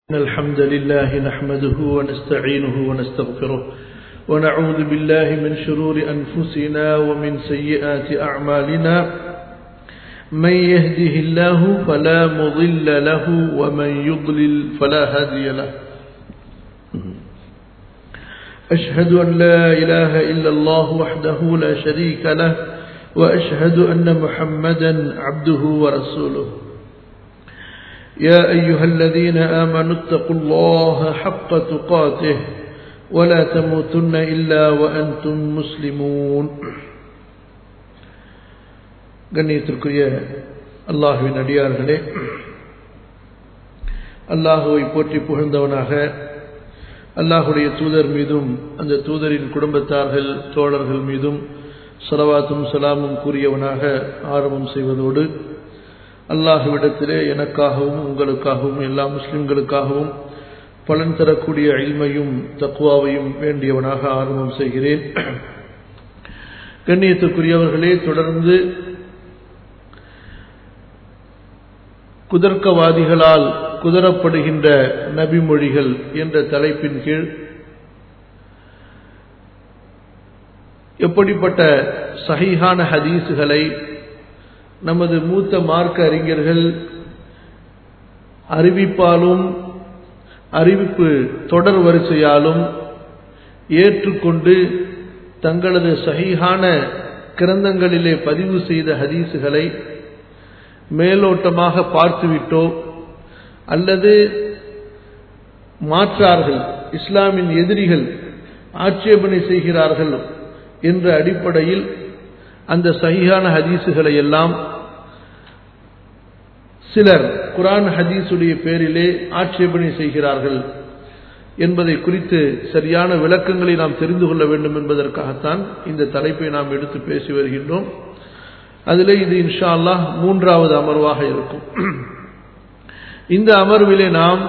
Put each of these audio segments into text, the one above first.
الحمد لله نحمده ونستعينه ونستغفره ونعوذ بالله من شرور أنفسنا ومن سيئات أعمالنا من يهده الله فلا مضل له ومن يضلل فلا هادي له أشهد أن لا إله إلا الله وحده لا شريك له وأشهد أن محمدا عبده ورسوله يا أيها الذين آمنوا اتقوا الله حق تقاته ولا تموتن إلا وأنتم مسلمون கண்ணியத்திற்குரிய அல்லாஹ்வின் அடியார்களே, அல்லாஹ்வை போற்றி புகழ்ந்தவனாக அல்லாஹ்வுடைய தூதர் மீதும் அந்த தூதரின் குடும்பத்தார்கள் தோழர்கள் மீதும் ஸலவாத்தும் ஸலாமும் கூறியவனாக ஆரம்பம் செய்வதோடு, அல்லாஹ்விடத்திலே எனக்காகவும் உங்களுக்காகவும் எல்லா முஸ்லிம்களுக்காகவும் பலன் தரக்கூடிய இல்மையும் தக்வாவையும் வேண்டியவனாக ஆரம்பம் செய்கிறேன். கண்ணியத்துக்குரியவர்களே, தொடர்ந்து குதர்க்கவாதிகளால் குதரப்படுகின்ற நபிமொழிகள் என்ற தலைப்பின் கீழ் எப்படிப்பட்ட சஹீஹான ஹதீஸுகளை நமது மூத்த மார்க்க அறிஞர்கள் அறிவிப்பாலும் அறிவிப்பு தொடர் வரிசையாலும் ஏற்றுக்கொண்டு தங்களது சஹீஹான கிரந்தங்களிலே பதிவு செய்த ஹதீஸுகளை மேலோட்டமாக பார்த்துவிட்டோ அல்லது மாற்றார்கள் இஸ்லாமின் எதிரிகள் ஆட்சேபனை செய்கிறார்கள் என்ற அடிப்படையில் அந்த சஹீஹான ஹதீஸுகளை எல்லாம் சிலர் குர்ஆன் ஹதீஸுடைய பேரிலே ஆட்சேபனை செய்கிறார்கள் என்பதை குறித்து சரியான விளக்கங்களை நாம் தெரிந்து கொள்ள வேண்டும் என்பதற்காகத்தான் இந்த தலைப்பை நாம் எடுத்து பேசி வருகின்றோம். அதிலே இது இன்ஷா அல்லாஹ் 3வது அமர்வாக இருக்கும். இந்த அமர்விலே நாம்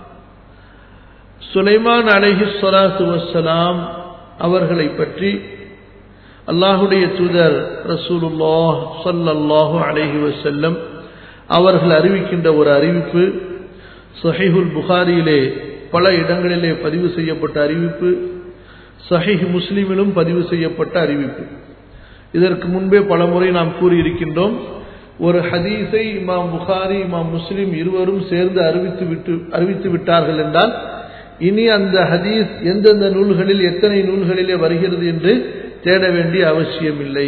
சுலைமான் அலைஹிஸ்ஸலாத்து வஸ்ஸலாம் அவர்களை பற்றி அல்லாஹுடைய தூதர் ரசூலுல்லாஹ் ஸல்லல்லாஹு அலைஹி வஸல்லம் அவர்கள் அறிவிக்கின்ற ஒரு அறிவிப்பு, ஸஹீஹுல் புகாரியிலே பல இடங்களிலே பதிவு செய்யப்பட்ட அறிவிப்பு, ஸஹீஹ் முஸ்லிமிலும் பதிவு செய்யப்பட்ட அறிவிப்பு. இதற்கு முன்பே பல முறை நாம் கூறியிருக்கின்றோம், ஒரு ஹதீஸை இமாம் புகாரி இமாம் முஸ்லிம் இருவரும் சேர்ந்து அறிவித்து விட்டார்கள் என்றால் இனி அந்த ஹதீஸ் எந்தெந்த நூல்களில் எத்தனை நூல்களிலே வருகிறது என்று தேட வேண்டிய அவசியம் இல்லை.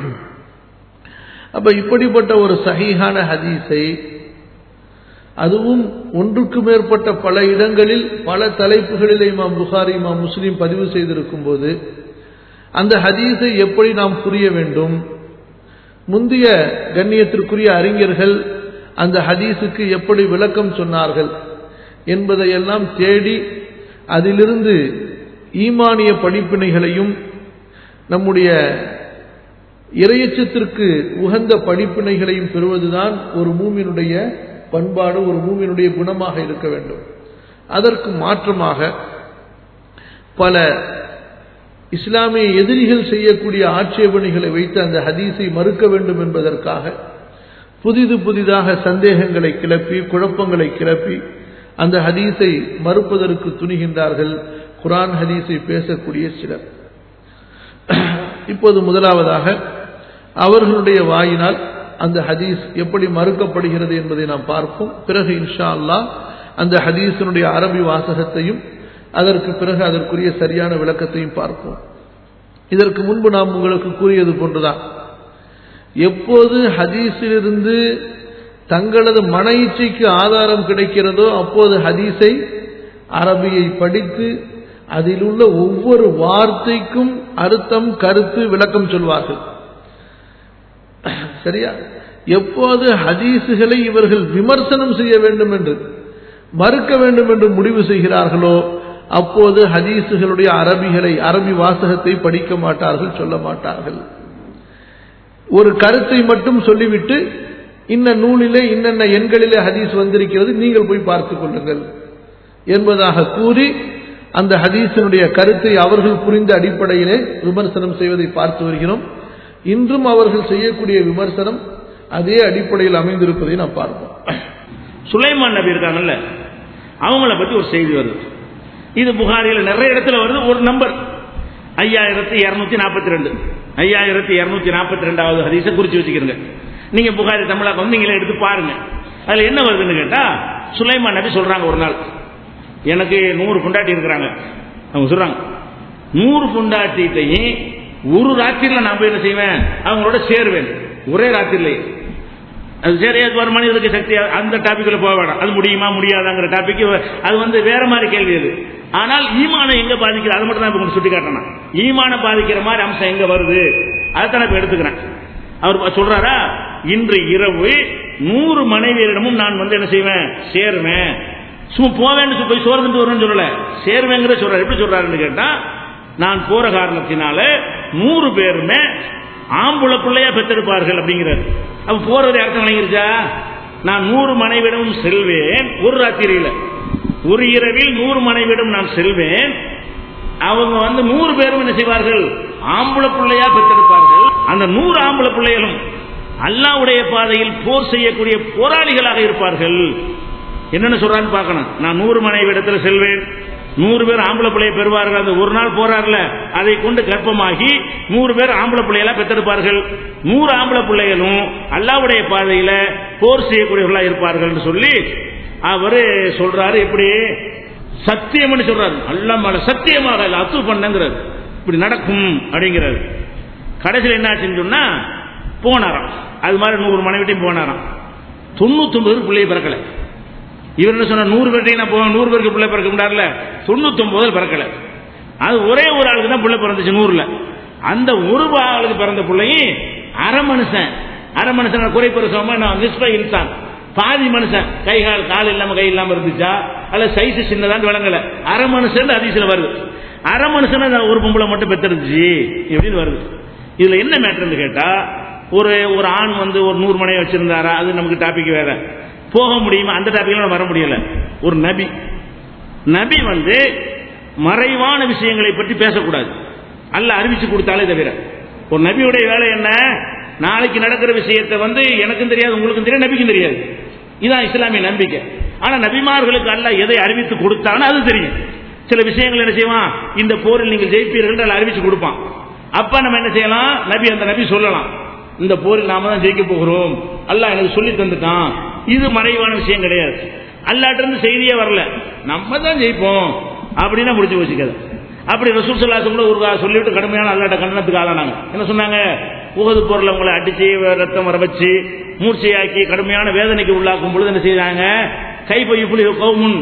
அப்ப இப்படிப்பட்ட ஒரு சஹீஹான ஹதீஸை, அதுவும் ஒன்றுக்கு மேற்பட்ட பல இடங்களில் பல தலைப்புகளில் இமாம் புகாரி இமாம் முஸ்லிம் பதிவு செய்திருக்கும் போது அந்த ஹதீஸை எப்படி நாம் புரிய வேண்டும், முந்தைய கண்ணியத்திற்குரிய அறிஞர்கள் அந்த ஹதீஸுக்கு எப்படி விளக்கம் சொன்னார்கள் என்பதையெல்லாம் தேடி அதிலிருந்து ஈமானிய படிப்பினைகளையும் நம்முடைய இறையச்சத்திற்கு உகந்த படிப்பினைகளையும் பெறுவதுதான் ஒரு மூமினுடைய பண்பாடு, ஒரு மூமினுடைய குணமாக இருக்க வேண்டும். அதற்கு மாற்றமாக பல இஸ்லாமிய எதிரிகள் செய்யக்கூடிய ஆட்சேபனைகளை வைத்து அந்த ஹதீஸை மறுக்க வேண்டும் என்பதற்காக புதிதாக சந்தேகங்களை கிளப்பி குழப்பங்களை கிளப்பி அந்த ஹதீஸை மறுப்பதற்கு துணிகின்றார்கள் குர்ஆன் ஹதீஸை பேசக்கூடிய சிலர். இப்போது முதலாவதாக அவர்களுடைய வாயினால் அந்த ஹதீஸ் எப்படி மறுக்கப்படுகிறது என்பதை நாம் பார்ப்போம். பிறகு இன்ஷா அல்லாஹ் அந்த ஹதீஸினுடைய அரபி வாசகத்தையும் அதற்கு பிறகு அதற்குரிய சரியான விளக்கத்தையும் பார்ப்போம். இதற்கு முன்பு நாம் உங்களுக்கு கூறியது போன்றுதான், எப்போது ஹதீஸிலிருந்து தங்களது மன இச்சைக்கு ஆதாரம் கிடைக்கிறதோ அப்போது ஹதீஸை அரபியை படித்து அதில் உள்ள ஒவ்வொரு வார்த்தைக்கும் அர்த்தம் கருத்து விளக்கம் சொல்வார்கள். சரியா? எப்போது ஹதீஸுகளை இவர்கள் விமர்சனம் செய்ய வேண்டும் என்று மறுக்க வேண்டும் என்று முடிவு செய்கிறார்களோ அப்போது ஹதீஸுகளுடைய அரபி வாசகத்தை படிக்க மாட்டார்கள், சொல்ல மாட்டார்கள். ஒரு கருத்தை மட்டும் சொல்லிவிட்டு இன்ன நூலிலே இன்னென்ன எண்களிலே ஹதீஸ் வந்திருக்கிறது, நீங்கள் போய் பார்த்துக் கொள்ளுங்கள் என்பதாக கூறி அந்த ஹதீஸினுடைய கருத்தை அவர்கள் புரிந்த அடிப்படையிலே விமர்சனம் செய்வதை பார்த்து வருகிறோம். இன்றும் அவர்கள் செய்யக்கூடிய விமர்சனம் அதே அடிப்படையில் அமைந்திருப்பதை நாம் பார்ப்போம். சுலைமான் நபி இருக்காங்கல்ல, அவங்கள பத்தி ஒரு செய்தி வருது. இது புகாரியில் நிறைய இடத்துல வருது. ஒரு நம்பர் 5242 5242வது ஹதீஸை குறிச்சு வச்சுக்கிறீங்க. நீங்க புகாரி தமிழாக்கம் வந்து நீங்களே எடுத்து பாருங்க. அதுல என்ன வருதுன்னு கேட்டா, சுலைமான் நபி சொல்றாங்க, ஒரு நாள் எனக்கு 100 பொண்டாட்டி இருக்கிறாங்க. அவங்க சொல்றாங்க 100 பொண்டாட்டிட்டையும் ஒரு ராத்திரில நான் போய் என்ன செய்வேன், அவங்களோட சேருவேன். ஒரே ராத்திரிலே அது சரியாது ஒரு மனிதனுக்கு சக்தி. அந்த டாபிக்ல போக வேண்டாம், அது முடியுமா முடியாதாங்கிற டாபிக் அது வந்து வேற மாதிரி கேள்வி அது. ஆனால் ஈமானை எங்க பாதிக்கிறது அது மட்டும் தான் இப்ப சுட்டி காட்டணும். ஈமானை பாதிக்கிற மாதிரி அம்சம் எங்க வருது அதைத்தான் இப்ப எடுத்துக்கிறேன். அவர் சொல்றாரா, இன்று இரவு 100 மனைவியரிடமும் நான் வந்து என்ன செய்வேன், சேருவேன். சும்மா போவேன்னு போய் சோர்ந்துட்டு வருவேன்னு சொல்லல, சேருவேங்கிற சொல்றாரு. எப்படி சொல்றாருன்னு கேட்டா, நான் போற காரணத்தினால 100 பேருமே ஆம்புல பிள்ளையா பெற்றெடுப்பார்கள் அப்படிங்கிறார். அப்ப போறது அர்த்தம் வழங்கிருச்சா, நான் 100 மனைவிடமும் செல்வேன். ஒரு ராத்திரியில ஒரு இரவில் 100 மனைவிடம் நான் செல்வேன். அவங்க வந்து 100 பேரும் என்ன செய்வார்கள், ஆம்புல பிள்ளையா பெற்றெடுப்பார்கள். அந்த 100 ஆம்புல பிள்ளைகளும் அல்லாஹ்வுடைய பாதையில் போர் செய்யக்கூடிய போராளிகளாக இருப்பார்கள். என்னென்ன சொல்றான்னு பார்க்கணும். நான் 100 மனைவிடத்துல செல்வேன், 100 பேர் ஆம்பளை பிள்ளையை பெறுவார்கள். அந்த ஒரு நாள் போறாருல அதை கொண்டு கர்ப்பமாகி 100 பேர் ஆம்பளை பிள்ளைகளா பெற்றெடுப்பார்கள். 100 ஆம்பளை பிள்ளைகளும் அல்லாஹ்வுடைய பாதையில போர் செய்யக்கூடியவர்களா இருப்பார்கள் சொல்லி அவரு சொல்றாரு. எப்படி சத்தியம்னு சொல்றாரு, அல்லாஹ் மேல சத்தியமாக அத்து பண்ணுங்கிறார், இப்படி நடக்கும் அப்படிங்கிறாரு. கடைசியில் என்ன ஆச்சுன்னு சொன்னா, போனாராம். அது மாதிரி 100 மனைவிட்டையும் போனாராம். 99 பிள்ளையை பிறக்கல. இவர் என்ன சொன்ன, 100 பேர்ட்டையும் நான் போவேன், 100 பேருக்கு பிள்ளை பிறக்க முடியாதுல, 99 பிறக்கல. அது ஒரே ஒரு ஆளுக்கு தான் பிள்ளை பிறந்துச்சு 100ல. அந்த ஒரு ஆளுக்கு பிறந்த பிள்ளையும் அரை மனுஷன் குறைப்பெருசமா இன்சான், பாதி மனுஷன், கை கால் இல்லாம கை இல்லாம இருந்துச்சா, அல்ல சைஸ் சின்னதான் விளங்கல, அரை மனுஷன் அதிசல வருது. அரை மனுஷன் ஒரு பொம்பளை மட்டும் பெற்றிருந்துச்சு எப்படின்னு வருது. இதுல என்ன மேட்டர்னு கேட்டா, ஒரு ஆண் வந்து ஒரு 100 மனைவி வச்சிருந்தாரா, அது நமக்கு டாபிக் வேற, போக முடியுமா அந்த டாபிக்ல வர முடியல. ஒரு நபி வந்து மறைவான விஷயங்களை பற்றி பேசக்கூடாது, அல்லாஹ் அறிவிச்சு கொடுத்தாலே தவிர. ஒரு நபியுடைய வேலை என்ன, நாளைக்கு நடக்கிற விஷயத்தை வந்து எனக்கும் தெரியாது உங்களுக்கும் தெரியாது நபிக்கும் தெரியாது. இதான் இஸ்லாமிய நம்பிக்கை. ஆனா நபிமார்களுக்கு அல்லாஹ் எதை அறிவித்து கொடுத்தானோ அது தெரியும். சில விஷயங்கள் என்ன செய்வான், இந்த போரில் நீங்கள் ஜெயிப்பீர்கள் அறிவிச்சு கொடுப்பான். அப்ப நம்ம என்ன செய்யலாம், அந்த நபி சொல்லலாம், இந்த போரில் நாம தான் ஜெயிக்க போகிறோம், அல்லாஹ் எனக்கு சொல்லி தந்துட்டான். இது மறைவான விஷயம் கிடையாது. அல்லாஹ்ட்ட இருந்து செய்தியே வரல, நம்ம தான் ஜெயிப்போம் அப்படின்னா முடிச்சு வச்சுக்காது. அப்படி ரசூல் ஸல்லல்லாஹு அலைஹி வஸல்லம் ஒரு சொல்லிவிட்டு கடுமையான அல்லாஹ்ட்ட கண்டனத்துக்கு ஆளானாங்க. என்ன சொன்னாங்க, உஹது போர்ல உங்களை அடிச்சு ரத்தம் வர வச்சு மூர்ச்சையாக்கி கடுமையான வேதனைக்கு உள்ளாக்கும் பொழுது என்ன செய்தாங்க, கைபையுப்புலி கௌமுன்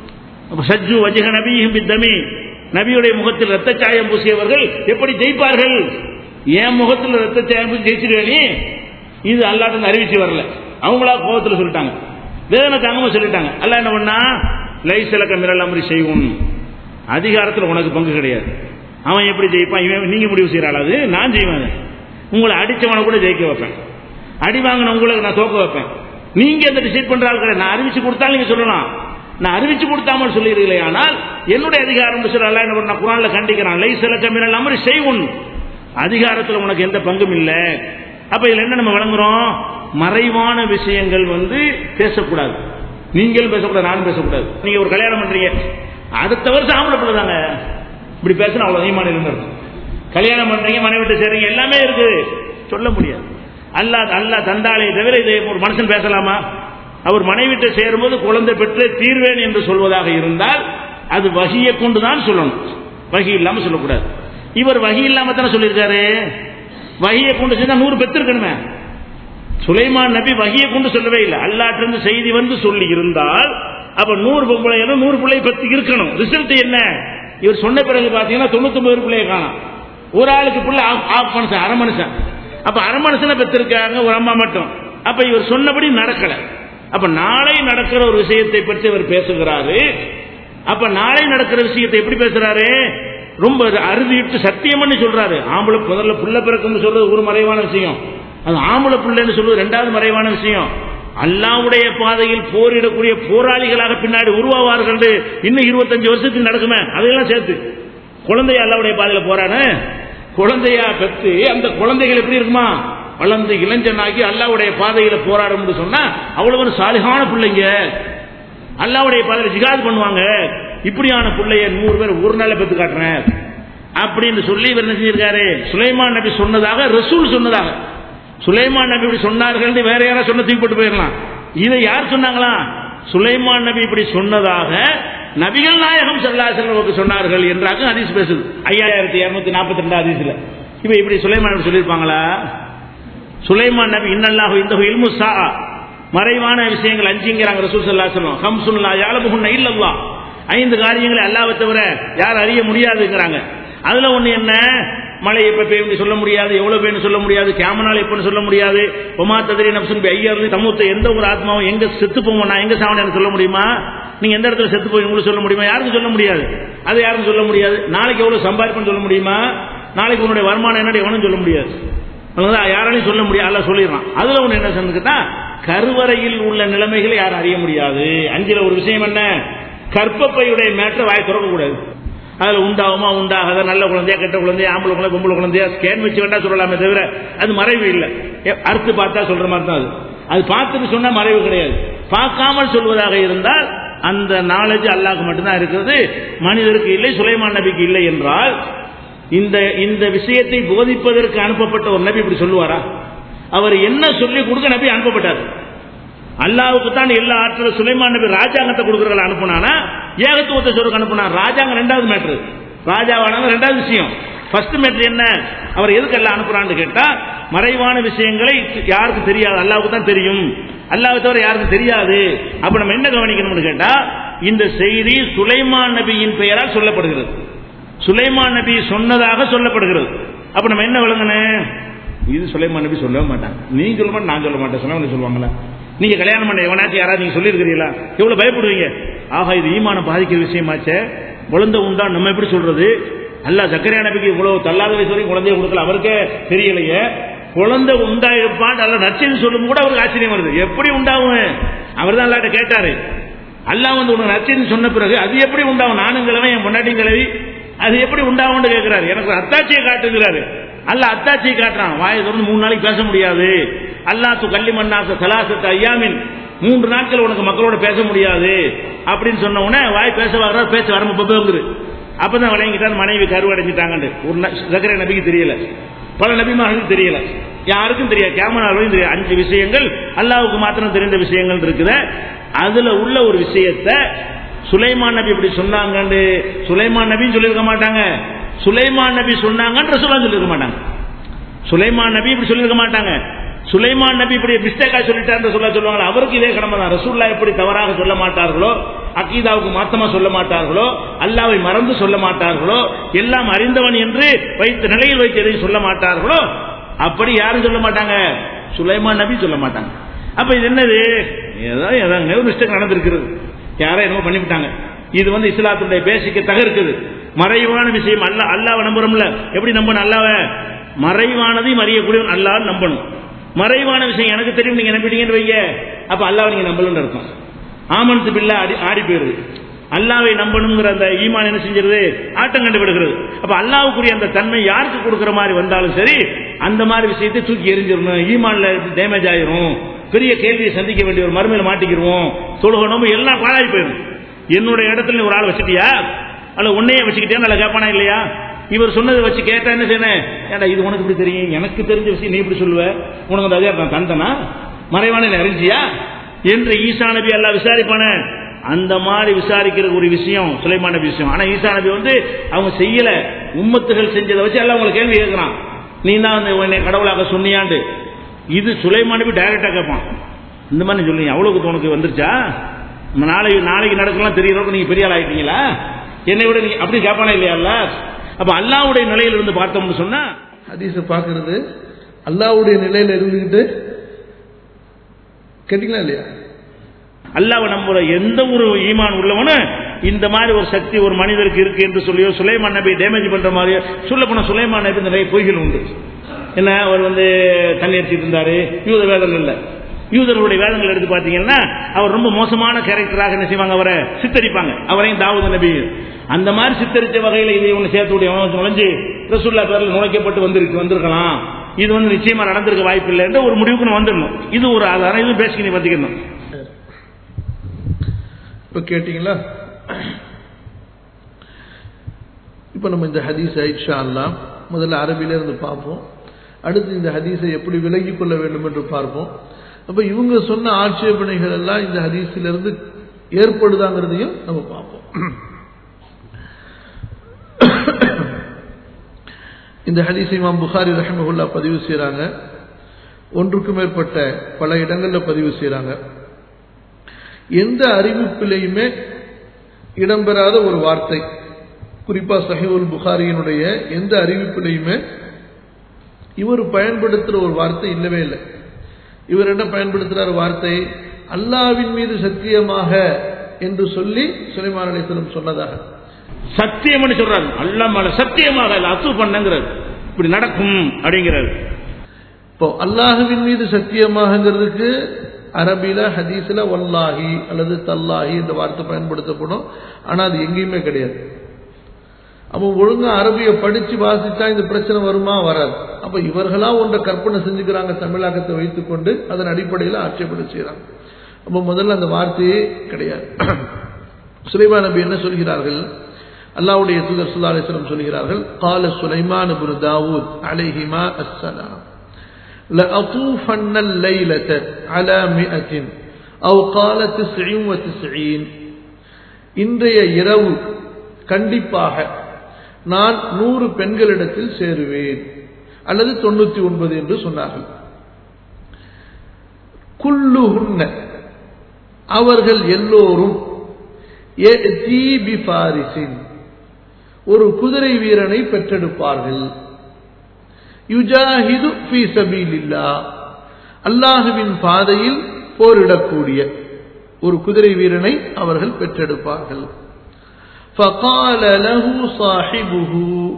சஜ்ஜு வஜ்ஹ நபியிஹிம் பித்தமி, நபியுடைய முகத்தில் ரத்த சாயம் பூசியவர்கள் எப்படி ஜெயிப்பார்கள், என் முகத்தில் ரத்த சாயம் பூசி ஜெயிச்சிருவேனே, இது அல்லாஹ்ட்ட அறிவிச்சு வரல. அவங்களா கோபத்தில் சொல்லிட்டாங்க, வேதனை தாங்கமா சொல்லிட்டாங்க. அல்லாஹ் என்ன பண்ணா, லைஸலக மினல் அம்ரி ஷைஉன், அதிகாரத்தில் உனக்கு பங்கு கிடையாது. அவன் எப்படி ஜெயிப்பான், நீங்க முடிவு செய்யறாள், அது நான் செய்வேன். உங்களை அடிச்சவனை கூட ஜெயிக்க வைப்பேன், அடி வாங்கின உங்களுக்கு நான் தோக்க வைப்பேன். நீங்க எந்த டிசைட் பண்ற ஆள் கிடையாது. நான் அறிவிச்சு கொடுத்தாலும் நீங்க சொல்லலாம், நான் அறிவிச்சு கொடுத்தாமல் சொல்லிடுறீங்களே, ஆனால் என்னுடைய அதிகாரம் சொல்ல அல்லாஹ் என்ன பண்ண குர்ஆன்ல கண்டிக்கிறான், லைஸலக மினல் அம்ரி ஷைஉன், அதிகாரத்தில் உனக்கு எந்த பங்கும் இல்லை. அப்ப இதுல என்ன நம்ம வழங்குறோம், மறைவான விஷயங்கள் வந்து பேசக்கூடாது. நீங்களும் பேசக்கூடாது, நானும் பேசக்கூடாது. நீங்க ஒரு கல்யாணம் பண்றீங்க, அடுத்த வருஷம் ஆம்பளை பிள்ளை தாங்க, இப்படி பேசினா அவ்வளவு ஈமான் இருக்கு. கல்யாணம் பண்றீங்க, மனைவி விட்டு சேர்றீங்க, எல்லாமே இருக்கு, சொல்ல முடியாது. அல்லாஹ் தந்தாலே தவிர இதை ஒரு மனுஷன் பேசலாமா? அவர் மனைவி விட்டு சேரும்போது குழந்தை பெற்று தீர்வேன் என்று சொல்வதாக இருந்தால் அது வஹியை கொண்டுதான் சொல்லணும், வஹி இல்லாம சொல்லக்கூடாது. இவர் வஹி இல்லாம தானே சொல்லியிருக்காரு, வஹியை கொண்டு செஞ்சா 100 பெற்றிருக்கணுமே. சுலைமான் நபி வஹியை கொண்டு சொல்லவே இல்லை, அல்லாஹ்ட்ட இருந்து செய்தி வந்து சொல்லி இருந்தால் அப்ப 100 பொம்பளை 100 பிள்ளை பத்தி இருக்கணும். ரிசல்ட் என்ன, இவர் சொன்ன பிறகு பாத்தீங்கன்னா 99 பிள்ளைய காணும். ஒரு ஆளுக்கு பிள்ளை ஆஃப் மனுஷன், அரை மனுஷன். அப்ப அரை மனுஷனை பெற்றிருக்காங்க ஒரு அம்மா மட்டும். அப்ப இவர் சொன்னபடி நடக்கல. அப்ப நாளை நடக்கிற ஒரு விஷயத்தை பற்றி இவர் பேசுகிறாரு. அப்ப நாளை நடக்கிற விஷயத்தை எப்படி பேசுறாரு, ரொம்ப அறுதிட்டு சத்தியம்னு சொல்றாரு. ஆம்பளை முதல்ல புள்ள பிறக்கும் சொல்றது ஒரு மறைவான விஷயம், அது ஆம்பளை பிள்ளைன்னு சொல்றது 2வது மறைவான விஷயம். அல்லாஹ்வுடைய பாதையில் போரிடக்கூடிய போராளிகளாக பின்னாடி உருவாவார்கள். இன்னும் 25 வருஷத்துக்கு நடக்குமே, அதையெல்லாம் சேர்த்து குழந்தைய அல்லாஹ்வுடைய பாதையில போறானே, குழந்தையா பெற்று அந்த குழந்தைகள் எப்படி இருக்குமா, வளர்ந்து இளைஞனாகி அல்லாஹ்வுடைய பாதையில போராடும் சொன்னா அவ்வளவு சாலிகான பிள்ளைங்க. அல்லாஹ்வுடைய பாதையில ஜிஹாத் பண்ணுவாங்க. இப்படியான பிள்ளைய 100 பேர் ஒரு நாள்ல பெத்து காட்டுறேன் அப்படின்னு சொல்லி இவர் என்ன செஞ்சிருக்காரு? சுலைமான் நபி சொன்னதாக ரசூல் சொன்னதாக, சுலைமான் நபி இப்படி சொன்னார்கள் வேற யாராவது சொன்ன தூக்கி போட்டு போயிடலாம். இதை யார் சொன்னாங்களா? சுலைமான் நபி இப்படி சொன்னதாக நபிகள் நாயகம் ஸல்லல்லாஹு அலைஹி வஸல்லம் சொன்னார்கள் என்றாக ஹதீஸ் பேசுது 5242 ஹதீஸ்ல. இப்ப இப்படி சுலைமான் நபி சொல்லியிருப்பாங்களா? சுலைமான் நபி இன்னல்லாஹு இன்தஹு இல்மு ஸாஅ, மறைவான விஷயங்கள் 5ங்கறாங்க ரசூல் ஸல்லல்லாஹு அலைஹி வஸல்லம். ஹம்சுன் லா யஅலமுஹுன்ன இல்லல்லாஹ், 5 காரியங்களை அல்லாஹ்வை தவிர யார் அறிய முடியாதுங்கறாங்க. அதுல ஒண்ணு என்ன? மழை எப்ப பெய்யும் சொல்ல முடியாது, எவ்வளவு பெய்யும் சொல்ல முடியாது, கியாமனால் எப்பன்னு சொல்ல முடியாது. ஒமா தத்ரி நஃப்சுன் பிஅய்யர்தி தமூத், எந்த ஒரு ஆத்மாவும் எங்க செத்து போவோம் நான் எங்க சாவணும் சொல்ல முடியுமா? நீங்க எந்த இடத்துல செத்து போய் உங்களுக்கு சொல்ல முடியுமா? யாருக்கும் சொல்ல முடியாது. அது யாருக்கும் சொல்ல முடியாது. நாளைக்கு எவ்வளவு சம்பாதிப்பேன்னு சொல்ல முடியுமா? நாளைக்கு உன்னுடைய வருமானம் என்னடி எவனும் சொல்ல முடியாது. யாராலையும் சொல்ல முடியாது, அல்ல சொல்லிடுறான். அதுல ஒண்ணு என்ன சொன்னா, கருவறையில் உள்ள நிலைமைகளை யாரும் அறிய முடியாது. 5ல ஒரு விஷயம் என்ன? கற்பப்பையுடைய மேற்ற வாய் திறக்க கூடாது. அதுல உண்டாகுமா உண்டாகாத, நல்ல குழந்தையா கெட்ட குழந்தையா, ஆம்பளை குழந்தை பொம்பளை குழந்தையா, ஸ்கேன் வச்சு வேண்டாம் சொல்லலாமே தவிர அது மறைவு இல்லை. அறுத்து பார்த்தா சொல்ற மாதிரி தான் அது பார்த்துட்டு சொன்னா மறைவு கிடையாது. பார்க்காமல் சொல்வதாக இருந்தால் அந்த நாலேஜ் அல்லாஹ்க்கு மட்டும்தான் இருக்கிறது, மனிதருக்கு இல்லை, சுலைமான் நபிக்கு இல்லை என்றால் இந்த விஷயத்தை போதிப்பதற்கு அனுப்பப்பட்ட ஒரு நபி இப்படி சொல்லுவாரா? அவர் என்ன சொல்லி கொடுக்க நபி அனுப்பப்பட்டார்? அல்லாஹ்வுக்கு தான் எல்லா ஆற்றலும். சுலைமான் நபி ராஜாங்கத்தை கொடுக்கறத அனுப்புனானா, ஏகத்துவத்தை சொல்றதுக்கு அனுப்புனா? ராஜாங்க 2வது மேட்டர், ராஜாவானது 2வது விஷயம். ஃபர்ஸ்ட் மேட்டர் என்ன? அவர் எதுக்கு எல்லாம் அனுப்புறான்னு கேட்டா, மறைவான விஷயங்களை யாருக்கு தெரியாது, அல்லாஹ்வுக்கு தான் தெரியும், அல்லாஹ்வை தவிர யாருக்கும் தெரியாது. அப்ப நம்ம என்ன கவனிக்கணும்னு கேட்டா, இந்த செய்தி சுலைமான் நபியின் பெயரால் சொல்லப்படுகிறது, சுலைமான் நபி சொன்னதாக சொல்லப்படுகிறது. அப்ப நம்ம என்ன விளங்கணும்? இது சுலைமான் நபி சொல்லவே மாட்டாங்க, நீ சொல்ல மாட்டேன், நான் சொல்ல மாட்டேன், சுலைமான் சொல்லுவாங்களா? நீங்க கல்யாணம் பண்ண எவனாச்சும் யாராவது நீங்க சொல்லியிருக்கிறீங்களா? எவ்வளவு பயப்படுவீங்க? ஆகா, இது ஈமானம் பாதிக்கிற விஷயமாச்சே, குழந்தை உண்டா நம்ம எப்படி சொல்றது? அல்லாஹ் ஜக்கரியா நபிக்கு இவ்வளவு தள்ளாத வயசு வரைக்கும் குழந்தைய கொடுக்கல, அவருக்கே தெரியலையே. குழந்தை உண்டாயிருப்பான் அல்ல நச்சைன்னு சொல்லும் கூட அவருக்கு ஆச்சரியம் வருது. எப்படி உண்டாகும்? அவர் தான் அல்லாஹ்ட்ட கேட்டாரு. அல்லாஹ் வந்து உனக்கு நச்சைன்னு சொன்ன பிறகு அது எப்படி உண்டாகும்? நானும் கிழமை என் பொண்டாட்டியும் கிழவி, அது எப்படி உண்டாகும்னு கேட்கிறாரு. எனக்கு அத்தாட்சியை காட்டுகிறாரு. அல்லாஹ் அத்தாட்சியை காட்டுறான். வாயை தொடர்ந்து 3 நாளைக்கு பேச முடியாது. அல்லாஹ் கல்லிமன்னாச சலாசத்து ஐயாமின், 3 நாட்கள் உனக்கு மக்களோட பேச முடியாது அப்படின்னு சொன்ன உடனே வாய் பேச வர பேச வரம்பு. அப்பதான் விளங்கிட்டான் மனைவி கருவடைஞ்சிட்டாங்க. ஒரு ஜக்கரியா நபிக்கு தெரியல, பல நபிமார்களுக்கு தெரியல, யாருக்கும் தெரியாது, கியாமத் வரையும் தெரியாது. 5 விஷயங்கள் அல்லாஹ்வுக்கு மாத்திரம் தெரிந்த விஷயங்கள் இருக்குது. அதுல உள்ள ஒரு விஷயத்தை சுலைமான் நபி இப்படி சொன்னாங்கன்னு சுலைமான் நபின்னு சொல்லியிருக்க மாட்டாங்க, சுலைமான் நபி சொன்னாங்கன்னு ரசூலுல்லாஹ் சொல்லியிருக்க மாட்டாங்க. சுலைமான் நபி இப்படி சொல்லியிருக்க மாட்டாங்க. சுலைமான் நபி இப்படி மிஸ்டேக்கா சொல்லிட்டாரு சொல்லுவாங்க. அவருக்கு இதே கடமை தான். ரசூலுல்லாஹ் எப்படி தவறாக சொல்ல மாட்டார்களோ, அகீதாவுக்கு மாத்தமா சொல்ல மாட்டார்களோ, அல்லாஹ்வை மறந்து சொல்ல மாட்டார்களோ, எல்லாம் அறிந்தவன் என்று வைத்த நிலையில் வைத்து எதையும் சொல்ல மாட்டார்களோ, அப்படி யாரும் சொல்ல மாட்டாங்க, சுலைமான் நபி சொல்ல மாட்டாங்க. அப்ப இது என்னது? ஏதோ மிஸ்டேக் நடந்திருக்கிறது, யாரோ என்னமோ பண்ணிவிட்டாங்க. இது வந்து இஸ்லாத்துடைய பேசிக்க தகர்க்குது. மறைவான விஷயம் அல்லாஹ்வை நம்புறோம்ல, எப்படி நம்பணும்? அல்லாஹ்வை மறைவானதையும் அறியக்கூடிய அல்லாஹ் நம்பணும். மறைவான விஷயம் எனக்கு தெரியும் நீங்க நம்பிட்டீங்கன்னு வைங்க, அப்ப அல்லாஹ்வை நீங்க நம்பலன்னு அர்த்தம். ஆமன்து பில்லாஹ் ஆடி போயிருது. அல்லாஹ்வை நம்பணுங்கிற அந்த ஈமான் என்ன செஞ்சிருது? ஆட்டம் கண்டு விடுகிறது. அப்ப அல்லாஹ்வுக்குரிய அந்த தன்மை யாருக்கு கொடுக்கிற மாதிரி வந்தாலும் சரி, அந்த மாதிரி விஷயத்தை தூக்கி எரிஞ்சிடணும். ஈமான்ல டேமேஜ் ஆயிரும், பெரிய கேள்வியை சந்திக்க வேண்டிய ஒரு மறுமையில மாட்டிக்கிடுவோம், தொழுகணும், எல்லாம் பாழாய் போயிடும். என்னுடைய இடத்துல ஒரு ஆள் வச்சுட்டியா, அல்ல உன்னையே வச்சுக்கிட்டே நல்ல கேட்பானா இல்லையா? இவர் சொன்னதை வச்சு கேட்டா என்ன செய்யணும்? ஏன்னா இது உனக்கு இப்படி தெரியும், எனக்கு தெரிஞ்ச விஷயம் நீ இப்படி சொல்லுவ, உனக்கு அந்த அதிகாரம் தந்தனா, மறைவான அறிஞ்சியா என்று ஈசா நபி அல்லாஹ் விசாரிப்பான. அந்த மாதிரி விசாரிக்கிற ஒரு விஷயம் சுலைமான் நபி விஷயம். ஆனா ஈசா நபி வந்து அவங்க செய்யல, உம்மத்துகள் செஞ்சதை வச்சு எல்லாம் உங்களுக்கு கேள்வி கேட்கிறான், நீ தான் உன்னை கடவுளாக சொன்னியாண்டு. இது சுலைமான் நபி டைரக்டா கேட்பான். இந்த மாதிரி சொல்லுங்க, அவ்வளவுக்கு உனக்கு வந்துருச்சா, நாளைக்கு நடக்கலாம் தெரியறவங்க நீங்க பெரிய ஆள் ஆயிட்டீங்களா, என்னை விட நீங்க அப்படி கேட்பானா இல்லையா? அப்ப அல்லாஹ்வுடைய நிலையில இருந்து பார்த்தோம்னு சொன்னா, ஹதீஸை பார்க்கிறது அல்லாஹ்வுடைய நிலையில இருந்துகிட்டு கேட்டீங்களா இல்லையா? அல்லாஹ்வை நம்புற எந்த ஒரு ஈமான் உள்ளவனும் இந்த மாதிரி ஒரு சக்தி ஒரு மனிதருக்கு இருக்கு என்று சொல்லியோ, சுலைமான் நபி டேமேஜ் பண்ற மாதிரியோ சொல்ல போன சுலைமான் நபி நிறைய பொய்கள் உண்டு. என்ன, அவர் வந்து தண்ணி அடிச்சிட்டு இருந்தாரு, யூத வேதங்கள் இல்ல, யூதர்களுடைய வேதங்கள் எடுத்து பாத்தீங்கன்னா அவர் ரொம்ப மோசமான கேரக்டராக என்ன செய்வாங்க, அவரை சித்தரிப்பாங்க, அவரையும் தாவூத் நபி. அந்த மாதிரி சித்தரித்த வகையில் இதை ஒன்று சேர்த்துடைய நுழைஞ்சு ரசூலுல்லாஹ் பேரில் நுழைக்கப்பட்டு வந்திருக்கலாம். இது வந்து நிச்சயமா நடந்திருக்க வாய்ப்பு இல்லை என்ற ஒரு முடிவுக்கு வந்துடணும். இது ஒரு ஆதாரம், இது பேசிக்க நீ பார்த்துக்கணும். இப்ப கேட்டீங்களா? இப்ப நம்ம இந்த ஹதீஸை இன்ஷா அல்லாஹ் முதல்ல அரபில இருந்து பார்ப்போம். அடுத்து இந்த ஹதீஸை எப்படி விலகிக் கொள்ள வேண்டும் என்று பார்ப்போம். அப்ப இவங்க சொன்ன ஆட்சேபனைகள் எல்லாம் இந்த ஹதீஸிலிருந்து ஏற்படுதாங்கிறதையும் நம்ம பார்ப்போம். இந்த ஹதீஸ் இமாம் புகாரி ரஹ்மஹுல்லாஹ் பதிவு செய்றாங்க. ஒன்றுக்கும் மேற்பட்ட பல இடங்கள்ல பதிவு செய்றாங்க. எந்த அறிவிப்பிலையுமே இடம்பெறாத ஒரு வார்த்தை, குறிப்பா சஹீஹுல் புகாரியினுடைய எந்த அறிவிப்பிலையுமே இவர் பயன்படுத்துற ஒரு வார்த்தை இல்லவே இல்லை. இவர் என்ன பயன்படுத்துறார் வார்த்தை? அல்லாஹ்வின் மீது சத்தியமாக என்று சொல்லி சுலைமான் அலைஹிஸ்ஸலாம் சொன்னதாக சத்தியம் சொல்றாரு. அல்லாஹ் மேல சத்தியமாக அசு பண்ணுங்கிறது இப்படி நடக்கும் அப்படிங்கிறாரு. இப்போ அல்லாஹ்வின் மீது சத்தியமாகங்கிறதுக்கு அரபில ஹதீஸ்ல வல்லாஹி அல்லது தல்லாஹி இந்த வார்த்தை பயன்படுத்தப்படும். ஆனா அது எங்கேயுமே கிடையாது. அப்ப ஒழுங்கா அரபியை படிச்சு வாசிச்சா இந்த பிரச்சனை வருமா? வராது. அப்ப இவர்களா ஒன்றை கற்பனை செஞ்சுக்கிறாங்க, தமிழாக்கத்தை வைத்துக் கொண்டு அதன் அடிப்படையில் ஆட்சேபனை செய்யறாங்க. அப்ப முதல்ல அந்த வார்த்தையே கிடையாது. சுலைமான் நபி என்ன சொல்கிறார்கள்? அல்லாஹ்வுடைய தூதர் ஸல்லல்லாஹு அலைஹி வஸல்லம் சொல்கிறார்கள், قال سليمان بن داود عليهما السلام لأطوفن الليلة على 100 أو قال 99. இன்றைய இரவு கண்டிப்பாக நான் 100 பெண்களிடத்தில் சேருவேன் அல்லது 99 என்று சொன்னார்கள். குல்லுஹுன்ன அவர்கள் எல்லோரும் யஅதி பிஃபாரிஸின் ஒரு குதிரை வீரனை பெற்றெடுப்பார்கள். யுஜாஹிது ஃபீ சபீலில்லாஹ் அல்லாஹ்வின் பாதையில் போரிடக்கூடிய ஒரு குதிரை வீரனை அவர்கள் பெற்றெடுப்பார்கள். فقال له صاحبه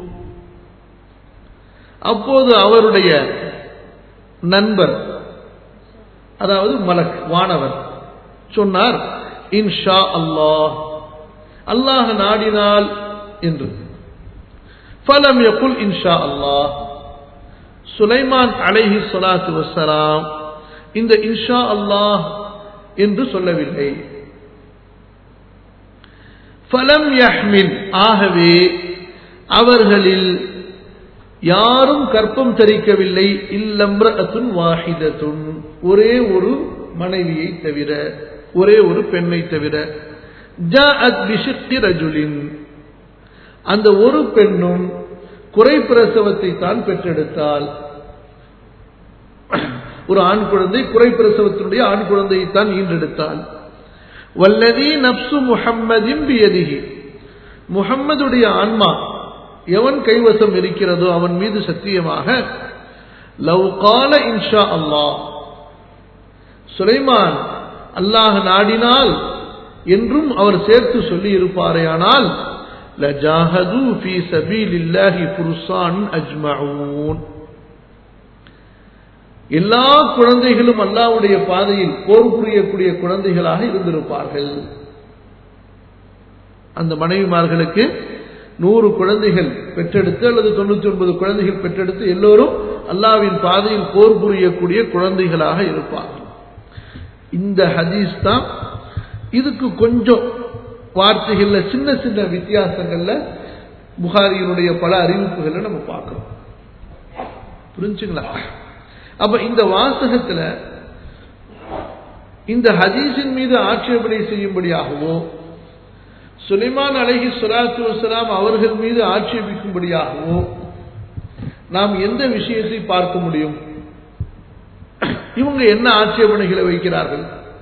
அப்போது அவருடைய நண்பர், அதாவது மலக் வானவர் சொன்னார், இன்ஷா அல்லாஹ் அல்லாஹ் நாடினால் என்று. ஃபலம் யகுல் இன்ஷா அல்லாஹ் சுலைமான் அலைஹி ஸலாத்து வஸ்ஸலாம் இந்த இன்ஷா அல்லாஹ் என்று சொல்லவில்லை. ஃபலம் யஹ்மில் ஆகவே அவர்களில் யாரும் கற்பம் தரிக்கவில்லை. இல்லம்ரஅத்துன் வாஹிதத்துன் ஒரே ஒரு மனைவியை தவிர, ஒரே ஒரு பெண்ணை தவிர. ஜாஅத் பிஷிக்கி ரஜுலின் அந்த ஒரு பெண்ணும் குறை பிரசவத்தை தான் பெற்றெடுத்தாள். ஒரு ஆண் குழந்தை குறை பிரசவத்தினுடைய ஆண் குழந்தையை தான் ஈன்றெடுத்தாள். வல்லதி நப்சு முஹம்மதின் பியதிஹி முஹம்மதுடைய ஆன்மா எவன் கைவசம் இருக்கிறதோ அவன் மீது சத்தியமாக, லவ் கால இன்ஷா அல்லாஹ் சுலைமான் அல்லாஹ் நாடினால் என்றும் அவர் சேர்த்து சொல்லி இருப்பாரேயானால் லஜாஹது ஃபீ சபீலில்லாஹி ஃபுர்ஸான் அஜ்மஊன் எல்லா குழந்தைகளும் அல்லாஹ்வுடைய பாதையில் போர் புரியக்கூடிய குழந்தைகளாக இருந்திருப்பார்கள். அந்த மனைவிமார்களுக்கு 100 குழந்தைகள் பெற்றெடுத்து அல்லது 99 குழந்தைகள் பெற்றெடுத்து எல்லோரும் அல்லாஹ்வின் பாதையில் போர் புரியக்கூடிய குழந்தைகளாக இருப்பார்கள். இந்த ஹதீஸ் தான். இதுக்கு கொஞ்சம் வார்த்தைகள்ல சின்ன சின்ன வித்தியாசங்கள்ல புகாரியினுடைய பல அறிவிப்புகளை நம்ம பார்க்கிறோம். புரிஞ்சுங்களா? அப்ப இந்த வாசகத்துல இந்த ஹதீஸின் மீது ஆட்சேபனை செய்யும்படியாகவோ சுலைமான் அலைஹி ஸலாத்து வஸ்ஸலாம் அவர்கள் மீது ஆட்சேபிக்கும்படியாகவோ நாம் எந்த விஷயத்தை பார்க்க முடியும்? இவங்க என்ன ஆட்சேபனைகளை வைக்கிறார்கள்?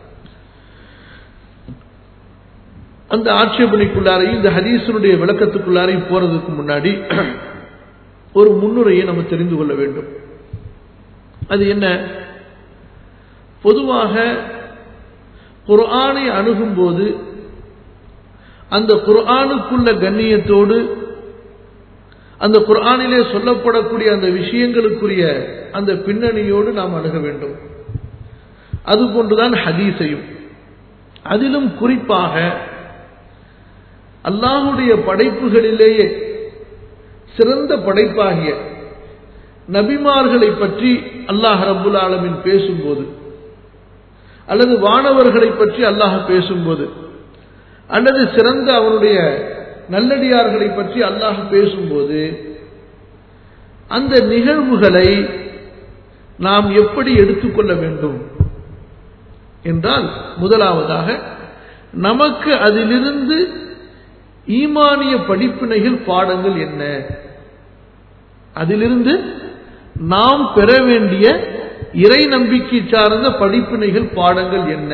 அந்த ஆட்சேபனைக்குள்ளாரையும் இந்த ஹதீஸினுடைய விளக்கத்துக்குள்ளாரையும் போறதுக்கு முன்னாடி ஒரு முன்னுரையை நம்ம தெரிந்து கொள்ள வேண்டும். அது என்ன? பொதுவாக குர்ஆனை அணுகும்போது அந்த குர்ஆனுக்குள்ள கண்ணியத்தோடு அந்த குர்ஆனிலே சொல்லப்படக்கூடிய அந்த விஷயங்களுக்குரிய அந்த பின்னணியோடு நாம் அணுக வேண்டும். அதுபோன்றுதான் ஹதீஸையும். அதிலும் குறிப்பாக அல்லாஹ்வுடைய படைப்புகளிலேயே சிறந்த படைப்பாகிய நபிமார்களை பற்றி அல்லாஹ் ரப்புல் ஆலமீன் பேசும்போது அல்லது வானவர்களை பற்றி அல்லாஹ் பேசும்போது அல்லது சிறந்த அவனுடைய நல்லடியார்களை பற்றி அல்லாஹ் பேசும்போது அந்த நிகழ்வுகளை நாம் எப்படி எடுத்துக்கொள்ள வேண்டும் என்றால், முதலாவதாக நமக்கு அதிலிருந்து ஈமானிய படிப்பினைகள் பாடங்கள் என்ன, அதிலிருந்து நாம் பெற வேண்டிய இறை நம்பிக்கை சார்ந்த படிப்பினைகள் பாடங்கள் என்ன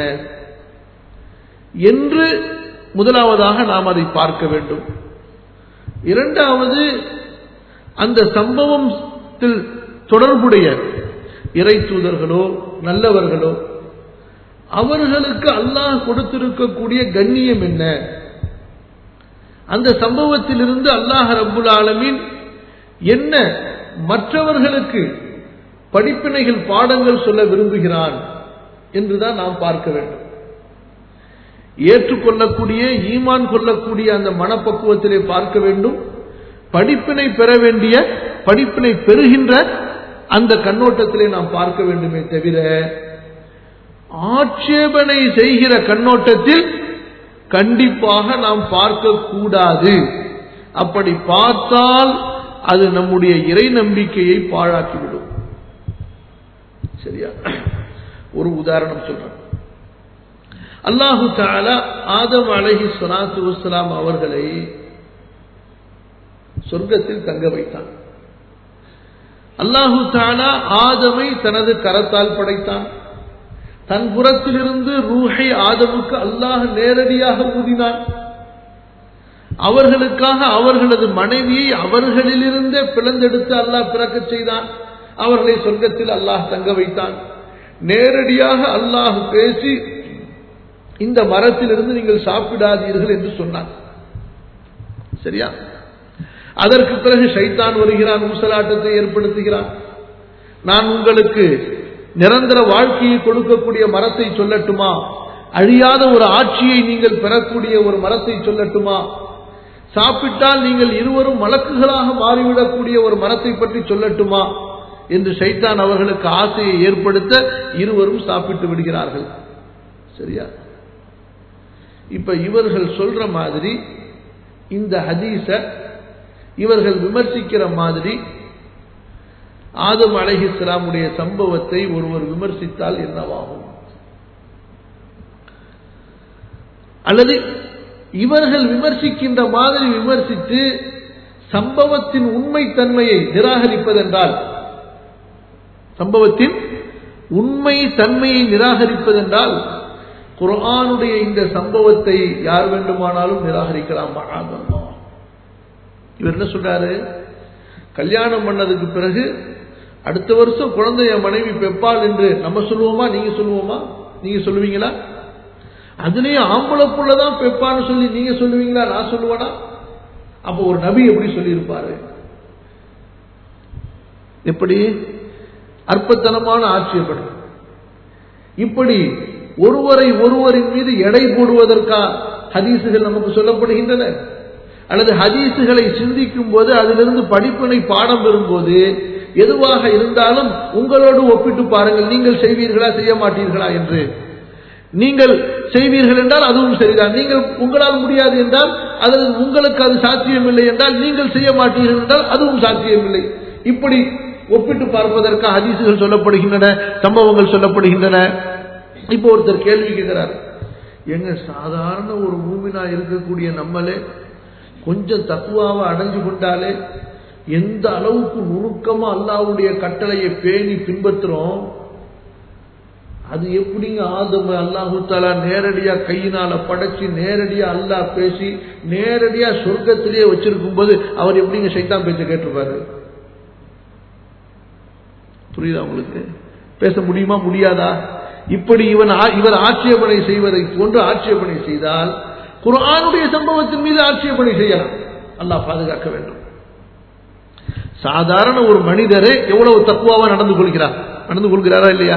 என்று முதலாவதாக நாம் அதை பார்க்க வேண்டும். இரண்டாவது, அந்த சம்பவத்தில் தொடர்புடைய இறை தூதர்களோ நல்லவர்களோ அவர்களுக்கு அல்லாஹ் கொடுத்திருக்கக்கூடிய கண்ணியம் என்ன, அந்த சம்பவத்திலிருந்து அல்லாஹ் ரப்புல் ஆலமீன் என்ன மற்றவர்களுக்கு படிப்பினைகள் பாடங்கள் சொல்ல விரும்புகிறான் என்றுதான் நாம் பார்க்க வேண்டும். ஏற்றுக்கொள்ளக்கூடிய ஈமான் கொள்ளக்கூடிய அந்த மனப்பக்குவத்திலே பார்க்க வேண்டும். படிப்பினை பெற வேண்டிய படிப்பினை பெறுகின்ற அந்த கண்ணோட்டத்திலே நாம் பார்க்க வேண்டுமே தவிர ஆட்சேபனை செய்கிற கண்ணோட்டத்தில் கண்டிப்பாக நாம் பார்க்க கூடாது. அப்படி பார்த்தால் அது நம்முடைய இறை நம்பிக்கையை பாழாக்கிவிடும். சரியா? ஒரு உதாரணம் சொல்றேன். அல்லாஹு தஆலா ஆதம் அலைஹிஸ்ஸலாத்து வஸ்ஸலாம் அவர்களை சொர்க்கத்தில் தங்க வைத்தான். அல்லாஹு தஆலா ஆதமை தனது கரத்தால் படைத்தான். தன் புறத்திலிருந்து ரூஹை ஆதமுக்கு அல்லாஹ் நேரடியாக ஊதினான். அவர்களுக்காக அவர்களது மனைவியை அவர்களிலிருந்தே பிளந்தெடுத்து அல்லாஹ் பிறக்க செய்தான். அவர்களை சொர்க்கத்தில் அல்லாஹ் தங்க வைத்தான். நேரடியாக அல்லாஹ் பேசி இந்த மரத்திலிருந்து நீங்கள் சாப்பிடாதீர்கள் என்று சொன்னான். சரியா? அதற்கு பிறகு ஷைத்தான் வருகிறான், ஊசலாட்டத்தை ஏற்படுத்துகிறான். நான் உங்களுக்கு நிரந்தர வாழ்க்கையை கொடுக்கக்கூடிய மரத்தை சொல்லட்டுமா, அழியாத ஒரு ஆட்சியை நீங்கள் பெறக்கூடிய ஒரு மரத்தை சொல்லட்டுமா, சாப்பிட்டால் நீங்கள் இருவரும் மலக்குகளாக மாறிவிடக்கூடிய ஒரு மரத்தை பற்றி சொல்லட்டுமா என்று ஷைத்தான் அவர்களுக்கு ஆசையை ஏற்படுத்த இருவரும் சாப்பிட்டு விடுகிறார்கள். சரியா? இப்ப இவர்கள் சொல்ற மாதிரி இந்த ஹதீஸ இவர்கள் விமர்சிக்கிற மாதிரி ஆதம் அலைஹிஸ்ஸலாமுடைய சம்பவத்தை ஒருவர் விமர்சித்தால் என்னவாகும்? அல்லது இவர்கள் விமர்சிக்கின்ற மாதிரி விமர்சித்து சம்பவத்தின் உண்மை தன்மையை நிராகரிப்பதென்றால், சம்பவத்தின் உண்மை தன்மையை நிராகரிப்பதென்றால் குர்ஆனுடைய இந்த சம்பவத்தை யார் வேண்டுமானாலும் நிராகரிக்கலாம். இவர் என்ன சொல்றாரு? கல்யாணம் பண்ணதுக்கு பிறகு அடுத்த வருஷம் குழந்தைய மனைவி பெப்பாள் என்று நம்ம சொல்லுவோமா, நீங்க சொல்லுவோமா? நீங்க சொல்லுவீங்களா? அதுலயே ஆம்பளை புள்ளதான் பெப்பான்னு சொல்லி நீங்க சொல்லுவீங்களா, நான் சொல்லுவேனா? அப்ப ஒரு நபி எப்படி சொல்லி இருப்பாரு? எப்படி அற்பத்தனமான ஆட்சேபனை. இப்படி ஒருவரை ஒருவரின் மீது எடை போடுவதற்கா ஹதீசுகள் நமக்கு சொல்லப்படுகின்றன? அல்லது ஹதீசுகளை சிந்திக்கும் போது அதிலிருந்து படிப்பினை பாடம் பெறும்போது எதுவாக இருந்தாலும் உங்களோடு ஒப்பிட்டு பாருங்கள், நீங்கள் செய்வீர்களா செய்ய மாட்டீர்களா என்று. நீங்கள் செய்வீர்கள் என்றால் அதுவும் சரிதான், நீங்கள் உங்களால் முடியாது என்றால் அல்லது உங்களுக்கு அது சாத்தியமில்லை என்றால் நீங்கள் செய்ய மாட்டீர்கள் என்றால் அதுவும் சாத்தியமில்லை. இப்படி ஒப்பிட்டு பார்ப்பதற்காக ஹதீசுகள் சொல்லப்படுகின்றன, சம்பவங்கள் சொல்லப்படுகின்றன. இப்போ ஒருத்தர் கேள்வி கேட்கிறார், எங்க சாதாரண ஒரு மூமினா இருக்கக்கூடிய நம்மளே கொஞ்சம் தக்குவாவை அடைஞ்சு கொண்டாலே எந்த அளவுக்கு நுணுக்கமா அல்லாஹ்வுடைய கட்டளையை பேணி பின்பற்றுறோம், அது எப்படிங்க ஆதம் அல்லாஹு தஆலா நேரடியா கையினால படைச்சு நேரடியா அல்லாஹ் பேசி நேரடியா சொர்க்கத்திலேயே வச்சிருக்கும் போது அவர் எப்படிங்க ஷைத்தான் பேச்ச கேட்டிருப்பாரு? புரியுதா உங்களுக்கு? பேச முடியுமா முடியாதா? இப்படி இவர் ஆட்சேபனை செய்வதை போன்று ஆட்சேபனை செய்தால் குர்ஆனுடைய சம்பவத்தின் மீது ஆட்சேபனை செய்யலாம். அல்லாஹ் பாதுகாக்க வேண்டும். சாதாரண ஒரு மனிதரே எவ்வளவு தக்குவாவா நடந்து கொள்கிறாரா இல்லையா?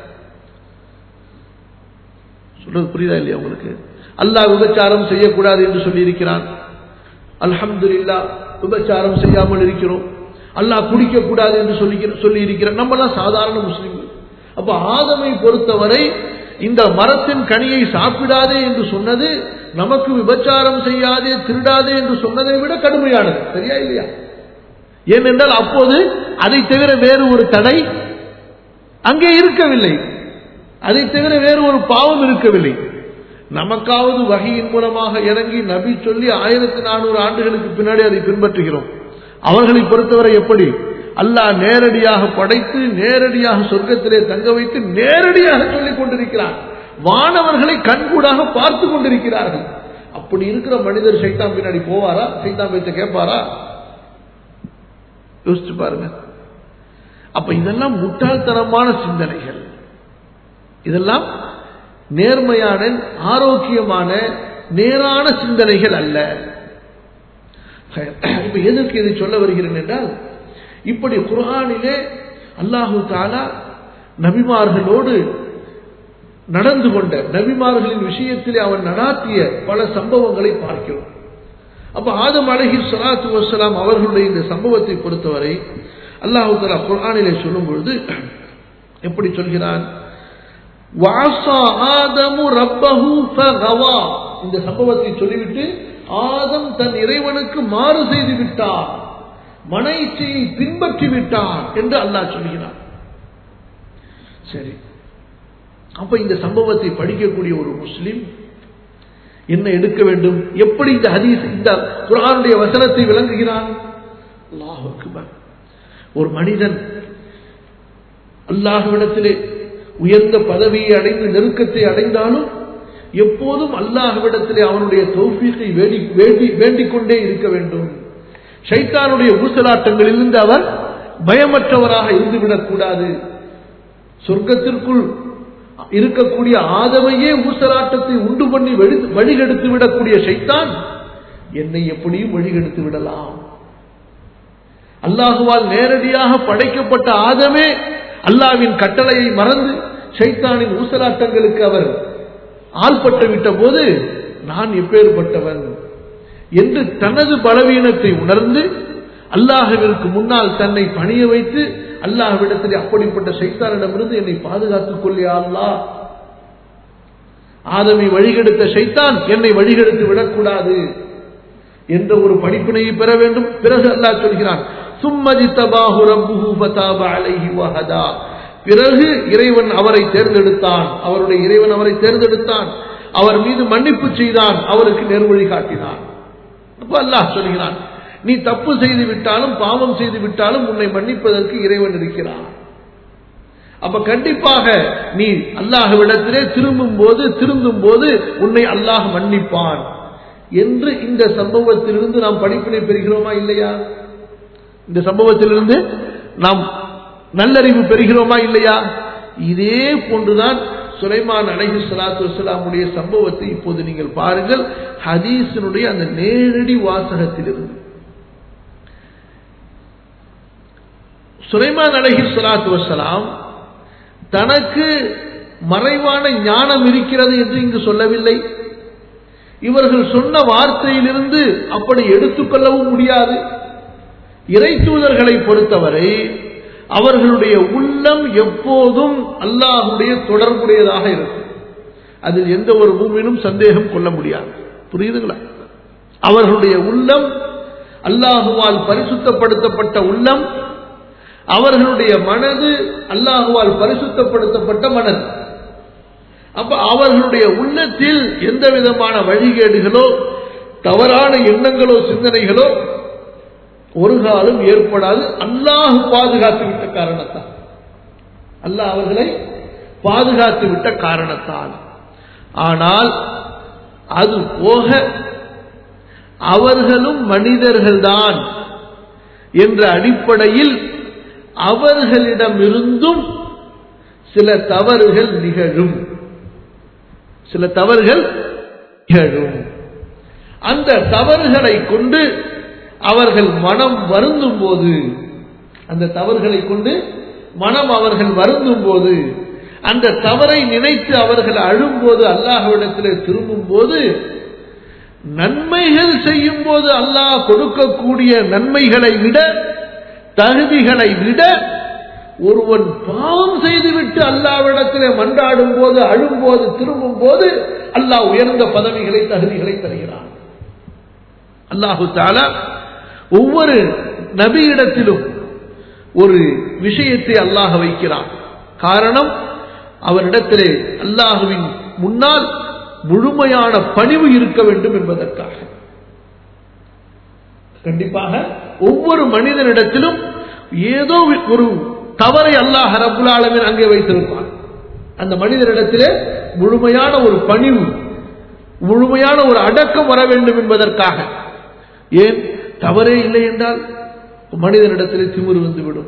சொல்றது புரியுதா இல்லையா உங்களுக்கு? அல்லாஹ் விபச்சாரம் செய்யக்கூடாது என்று சொல்லி இருக்கிறான். அல்ஹம்துலில்லாஹ் விபச்சாரம் செய்யாமல் இருக்கிறோம். அல்லாஹ் குடிக்க கூடாது என்று சொல்லி இருக்கிறான். நம்ம எல்லாம் சாதாரண முஸ்லிம்கள். அப்ப ஆதமை பொறுத்தவரை இந்த மரத்தின் கனியை சாப்பிடாதே என்று சொன்னது நமக்கு விபச்சாரம் செய்யாதே திருடாதே என்று சொன்னதை விட கடுமையானது. சரியா இல்லையா? ஏனென்றால் அப்போது அதை தவிர வேறு ஒரு தடை அங்கே இருக்கவில்லை, அதை தவிர வேறு ஒரு பாவம் இருக்கவில்லை. நமக்காவது வகையின் மூலமாக இறங்கி நபி சொல்லி 1400 ஆண்டுகளுக்கு பின்னாடி அதை பின்பற்றுகிறோம். அவர்களை பொறுத்தவரை எப்படி? அல்லாஹ் நேரடியாக படைத்து நேரடியாக சொர்க்கத்திலே தங்க வைத்து நேரடியாக சொல்லிக் கொண்டிருக்கிறார். வானவர்களை கண்கூடாக பார்த்து கொண்டிருக்கிறார்கள். அப்படி இருக்கிற மனிதர் சைத்தான் பின்னாடி போவாரா? சைத்தான் பேச்ச கேட்பாரா? யோசிச்சு பாருங்க. அப்ப இதெல்லாம் முட்டாள்தனமான சிந்தனைகள், இதெல்லாம் நேர்மையான ஆரோக்கியமான நேரான சிந்தனைகள் அல்ல. இப்ப எதற்கு இதை சொல்ல வருகிறேன் என்றால், இப்படி குர்ஆனிலே அல்லாஹு தஆலா நபிமார்களோடு நடந்து கொண்ட, நபிமார்களின் விஷயத்திலே அவன் நடாத்திய பல சம்பவங்களை பார்க்கிறோம். அப்ப ஆதம் அலைஹிஸ்ஸலாத்து வஸ்ஸலாம் அவர்களுடைய இந்த சம்பவத்தை பொறுத்தவரை அல்லாஹு தஆலா குர்ஆனிலே சொல்லும் பொழுது எப்படி சொல்கிறான்? வஅஸா ஆதமு ரப்பஹு ஃபகவா. இந்த சம்பவத்தை சொல்லிவிட்டு ஆதம் தன் இறைவனுக்கு மாறு செய்து விட்டார், மன இச்சையை பின்பற்றி விட்டார் என்று அல்லாஹ் சொல்கிறான். சரி, அப்ப இந்த சம்பவத்தை படிக்கக்கூடிய ஒரு முஸ்லிம் என்ன எடுக்க வேண்டும்? எப்படி இந்த ஹதீஸ், இந்த குர்ஆனுடைய வசனத்தை விளங்குகிறான்? அல்லாஹ் அக்பர். ஒரு மனிதன் அல்லாஹ்விடத்திலே உயர்ந்த பதவியை அடைந்து நெருக்கத்தை அடைந்தாலும் எப்போதும் அல்லாஹ்விடத்திலே அவனுடைய தௌஃபீகை வேண்டிக் கொண்டே இருக்க வேண்டும். ஷைத்தானுடைய ஊசலாட்டங்களிலிருந்து அவர் பயமற்றவராக இருந்துவிடக் கூடாது. சொர்க்கத்திற்குள் இருக்கக்கூடிய ஆதமையே ஊசலாட்டத்தை உண்டு பண்ணி வழிகெடுத்து விடக்கூடிய ஷைத்தான் என்னை எப்படியும் வழிகெடுத்து விடலாம். அல்லாஹுவால் நேரடியாக படைக்கப்பட்ட ஆதமே அல்லாஹ்வின் கட்டளையை மறந்து ஷைத்தானின் ஊசலாட்டங்களுக்கு அவர் ஆள்பட்டு விட்ட போது நான் எப்பேற்பட்டவன் என்று தனது பலவீனத்தை உணர்ந்து அல்லாஹ்விற்கு முன்னால் தன்னை பணிய வைத்து அல்லாஹ்விடத்தில் அப்படிப்பட்ட ஷைத்தானிடமிருந்து என்னை பாதுகாத்துக் கொள்ளியா அல்லாஹ், ஆதமை வழிகெடுத்த ஷைத்தான் என்னை வழிகெடுத்து விடக்கூடாது என்ற ஒரு படிப்பினையை பெற வேண்டும். பிறகு அல்லாஹ் சொல்கிறான், சும்மஜிதபாஹு ரப்புஹு ஃபதாப அலைஹி வஹதா. பிறகு இறைவன் அவரை தேர்ந்தெடுத்தான், அவருடைய இறைவன் அவரை தேர்ந்தெடுத்தான், அவர் மீது மன்னிப்பு செய்தான், அவருக்கு நேர்வழி காட்டினான். அப்ப அல்லாஹ் சொல்கிறான், நீ தப்பு செய்து விட்டாலும் பாவம் செய்து விட்டாலும் உன்னை மன்னிப்பதற்கு இறைவன் இருக்கிறான். அப்ப கண்டிப்பாக நீ அல்லாஹ்விடத்திலே திருந்தும் போது உன்னை அல்லாஹ் மன்னிப்பான் என்று இந்த சம்பவத்திலிருந்து நாம் படிப்பினை பெறுகிறோமா இல்லையா? இந்த சம்பவத்திலிருந்து நாம் நல்லறிவு பெறுகிறோமா இல்லையா? இதே போன்றுதான் சுலைமான் அலைஹிஸ்ஸலாத்து வஸ்ஸலாமுடைய சம்பவத்தை இப்போது நீங்கள் பாருங்கள். ஹதீஸினுடைய அந்த நேரடி வாசகத்திலிருந்து சுலைமான் அலைஹிஸ்ஸலாத்து வஸ்ஸலாம் தனக்கு மறைவான ஞானம் இருக்கிறது என்று இங்கு சொல்லவில்லை. இவர்கள் சொன்ன வார்த்தையிலிருந்து அப்படி எடுத்துக்கொள்ளவும் முடியாது. இறை தூதர்களை பொறுத்தவரை அவர்களுடைய உள்ளம் எப்போதும் அல்லாஹ்வுடைய தொடர்புடையதாக இருக்கும். அதில் எந்த ஒரு மூமினும் சந்தேகம் கொள்ள முடியாது. புரியுதுங்களா? அவர்களுடைய உள்ளம் அல்லாஹுவால் பரிசுத்தப்படுத்தப்பட்ட உள்ளம், அவர்களுடைய மனது அல்லாஹுவால் பரிசுத்தப்படுத்தப்பட்ட மனது. அப்ப அவர்களுடைய உள்ளத்தில் எந்த விதமான வழிகேடுகளோ தவறான எண்ணங்களோ சிந்தனைகளோ ஒரு காலம் ஏற்படாது. அல்லாஹ் பாதுகாத்து விட்ட காரணத்தால், அல்லாஹ் அவர்களை பாதுகாத்து விட்ட காரணத்தால். ஆனால் அது போக அவர்களும் மனிதர்கள்தான் என்ற அடிப்படையில் அவர்களிடமிருந்தும் சில தவறுகள் நிகழும். அந்த தவறுகளை கொண்டு அவர்கள் மனம் வருந்தும் போது, அந்த தவறுகளை கொண்டு மனம் அவர்கள் வருந்தும் போது, அந்த தவறை நினைத்து அவர்கள் அழும்போது, அல்லாஹ்விடத்தில் திரும்பும் போது, நன்மைகள் செய்யும் போது அல்லாஹ் கொடுக்கக்கூடிய நன்மைகளை விட, தகுதிகளை விட ஒருவன் பாவம் செய்துவிட்டு அல்லாஹ்விடத்திலே மன்றாடும் போது, அழும் போது, திரும்பும் போது அல்லாஹ் உயர்ந்த பதவிகளை, தகுதிகளை தருகிறான். அல்லாஹு தஆலா ஒவ்வொரு நபியிடத்திலும் ஒரு விஷயத்தை அல்லாஹ் வைக்கிறான். காரணம், அவரிடத்திலே அல்லாஹுவின் முன்னால் முழுமையான பணிவு இருக்க வேண்டும் என்பதற்காக. கண்டிப்பாக ஒவ்வொரு மனிதனிடத்திலும் ஏதோ ஒரு தவறை அல்லாஹ் ரப்புல் ஆலமீன் அங்கே வைத்திருப்பான். அந்த மனிதனிடத்திலே முழுமையான ஒரு பணிவு, முழுமையான ஒரு அடக்கம் வர வேண்டும் என்பதற்காக. ஏன்? தவறே இல்லை என்றால் மனிதனிடத்திலே திமிரு வந்துவிடும்,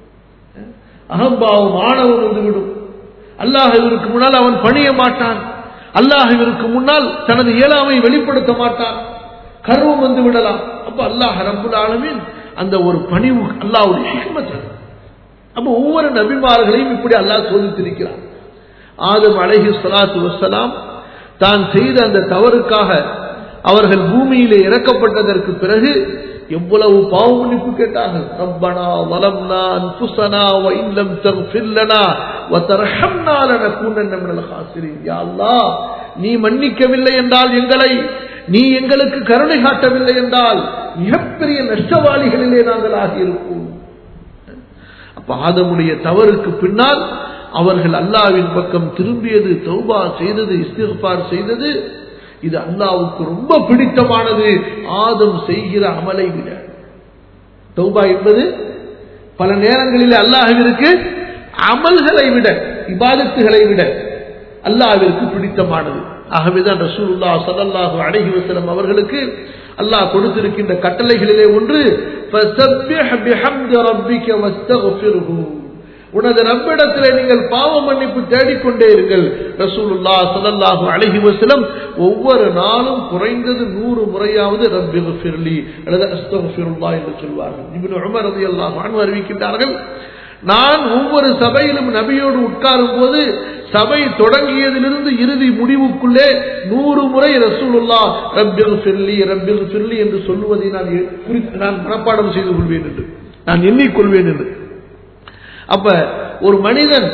அகம்பாவம், ஆணவம் வந்துவிடும். அல்லாஹ்விற்கு முன்னால் அவன் பணிய மாட்டான், அல்லாஹ்விற்கு முன்னால் தனது இயலாமை வெளிப்படுத்த மாட்டான், கர்வம் வந்து விடலாம். அப்ப அல்லாஹ் ரப்புல் ஆலமீன் அந்த ஒரு பணிவு அல்லாஹ்வுடைய ஹிக்மத். அப்ப ஒவ்வொரு நபிமார்களையும் இப்படி அல்லாஹ் சோதித்திருக்கிறார். ஆதம் அலைஹிஸ்ஸலாத்து வஸ்ஸலாம் தான் செய்த அந்த தவறுக்காக அவர்கள் பூமியிலே இறக்கப்பட்டதற்கு பிறகு எவ்வளவு பாவ மன்னிப்பு கேட்டார்கள். ரப்பனா வலம்னா அன்ஃபுஸனா வ இன் லம் தக்ஃபிர் லனா வ தர்ஹம்னா லனகூனன்ன மினல் காசிரீன். யா அல்லாஹ், நீ மன்னிக்கவில்லை என்றால் எங்களை, நீ எங்களுக்கு கருணை காட்டவில்லை என்றால் மிகப்பெரிய நஷ்டவாளிகளிலே நாங்கள் ஆகியிருப்போம். அப்ப ஆதமுடைய தவறுக்கு பின்னால் அவர்கள் அல்லாஹ்வின் பக்கம் திரும்பியது, தௌபா செய்தது, இஸ்திக்பார் செய்தது, இது அல்லாஹ்வுக்கு ரொம்ப பிடித்தமானது. ஆதம் செய்கிற அமலை விட தௌபா என்பது பல நேரங்களில் அல்லாஹ்விற்கு அமல்களை விட, இபாதத்துகளை விட அல்லாஹ்விற்கு பிடித்தமானது. ஆகவேதான் ரசூலுல்லாஹ் ஸல்லல்லாஹு அலைஹி வஸல்லம் அவர்களுக்கு அல்லாஹ் கொடுத்திருக்கின்ற கட்டளைகளிலே ஒன்று, ஃபஸப்பிஹ் பிஹம்தி ரப்பிக வஸ்தக்ஃபிர்ஹு, உனது ரப்பிடத்திலே நீங்கள் பாவ மன்னிப்பு தேடிக்கொண்டே இருங்கள். ரசூலுல்லாஹ் ஸல்லல்லாஹு அலைஹி வஸல்லம் ஒவ்வொரு நாளும் குறைந்தது 100 முறையாவது ரப்பிக்ஃபிர்லி அல்லது அஸ்தக்ஃபிருல்லாஹ் என்று சொல்வார்கள். இப்னு உமர் রাদিয়াল্লাহு அன்ஹு அறிவிக்கின்றார்கள், நான் ஒவ்வொரு சபையிலும் நபியோடு உட்காரும் போது சபை தொடங்கியதிலிருந்து இறுதி முடிவுக்குள்ளே 100 முறை ரசூலுல்லாஹ் ரப்பிக்ஃபிர்லி ரப்பிக்ஃபிர்லி என்று சொல்வதை நான் மனப்பாடம் செய்து கொள்வேன் என்று, நான் எண்ணிக்கொள்வேன் என்று. அப்ப ஒரு மனிதன்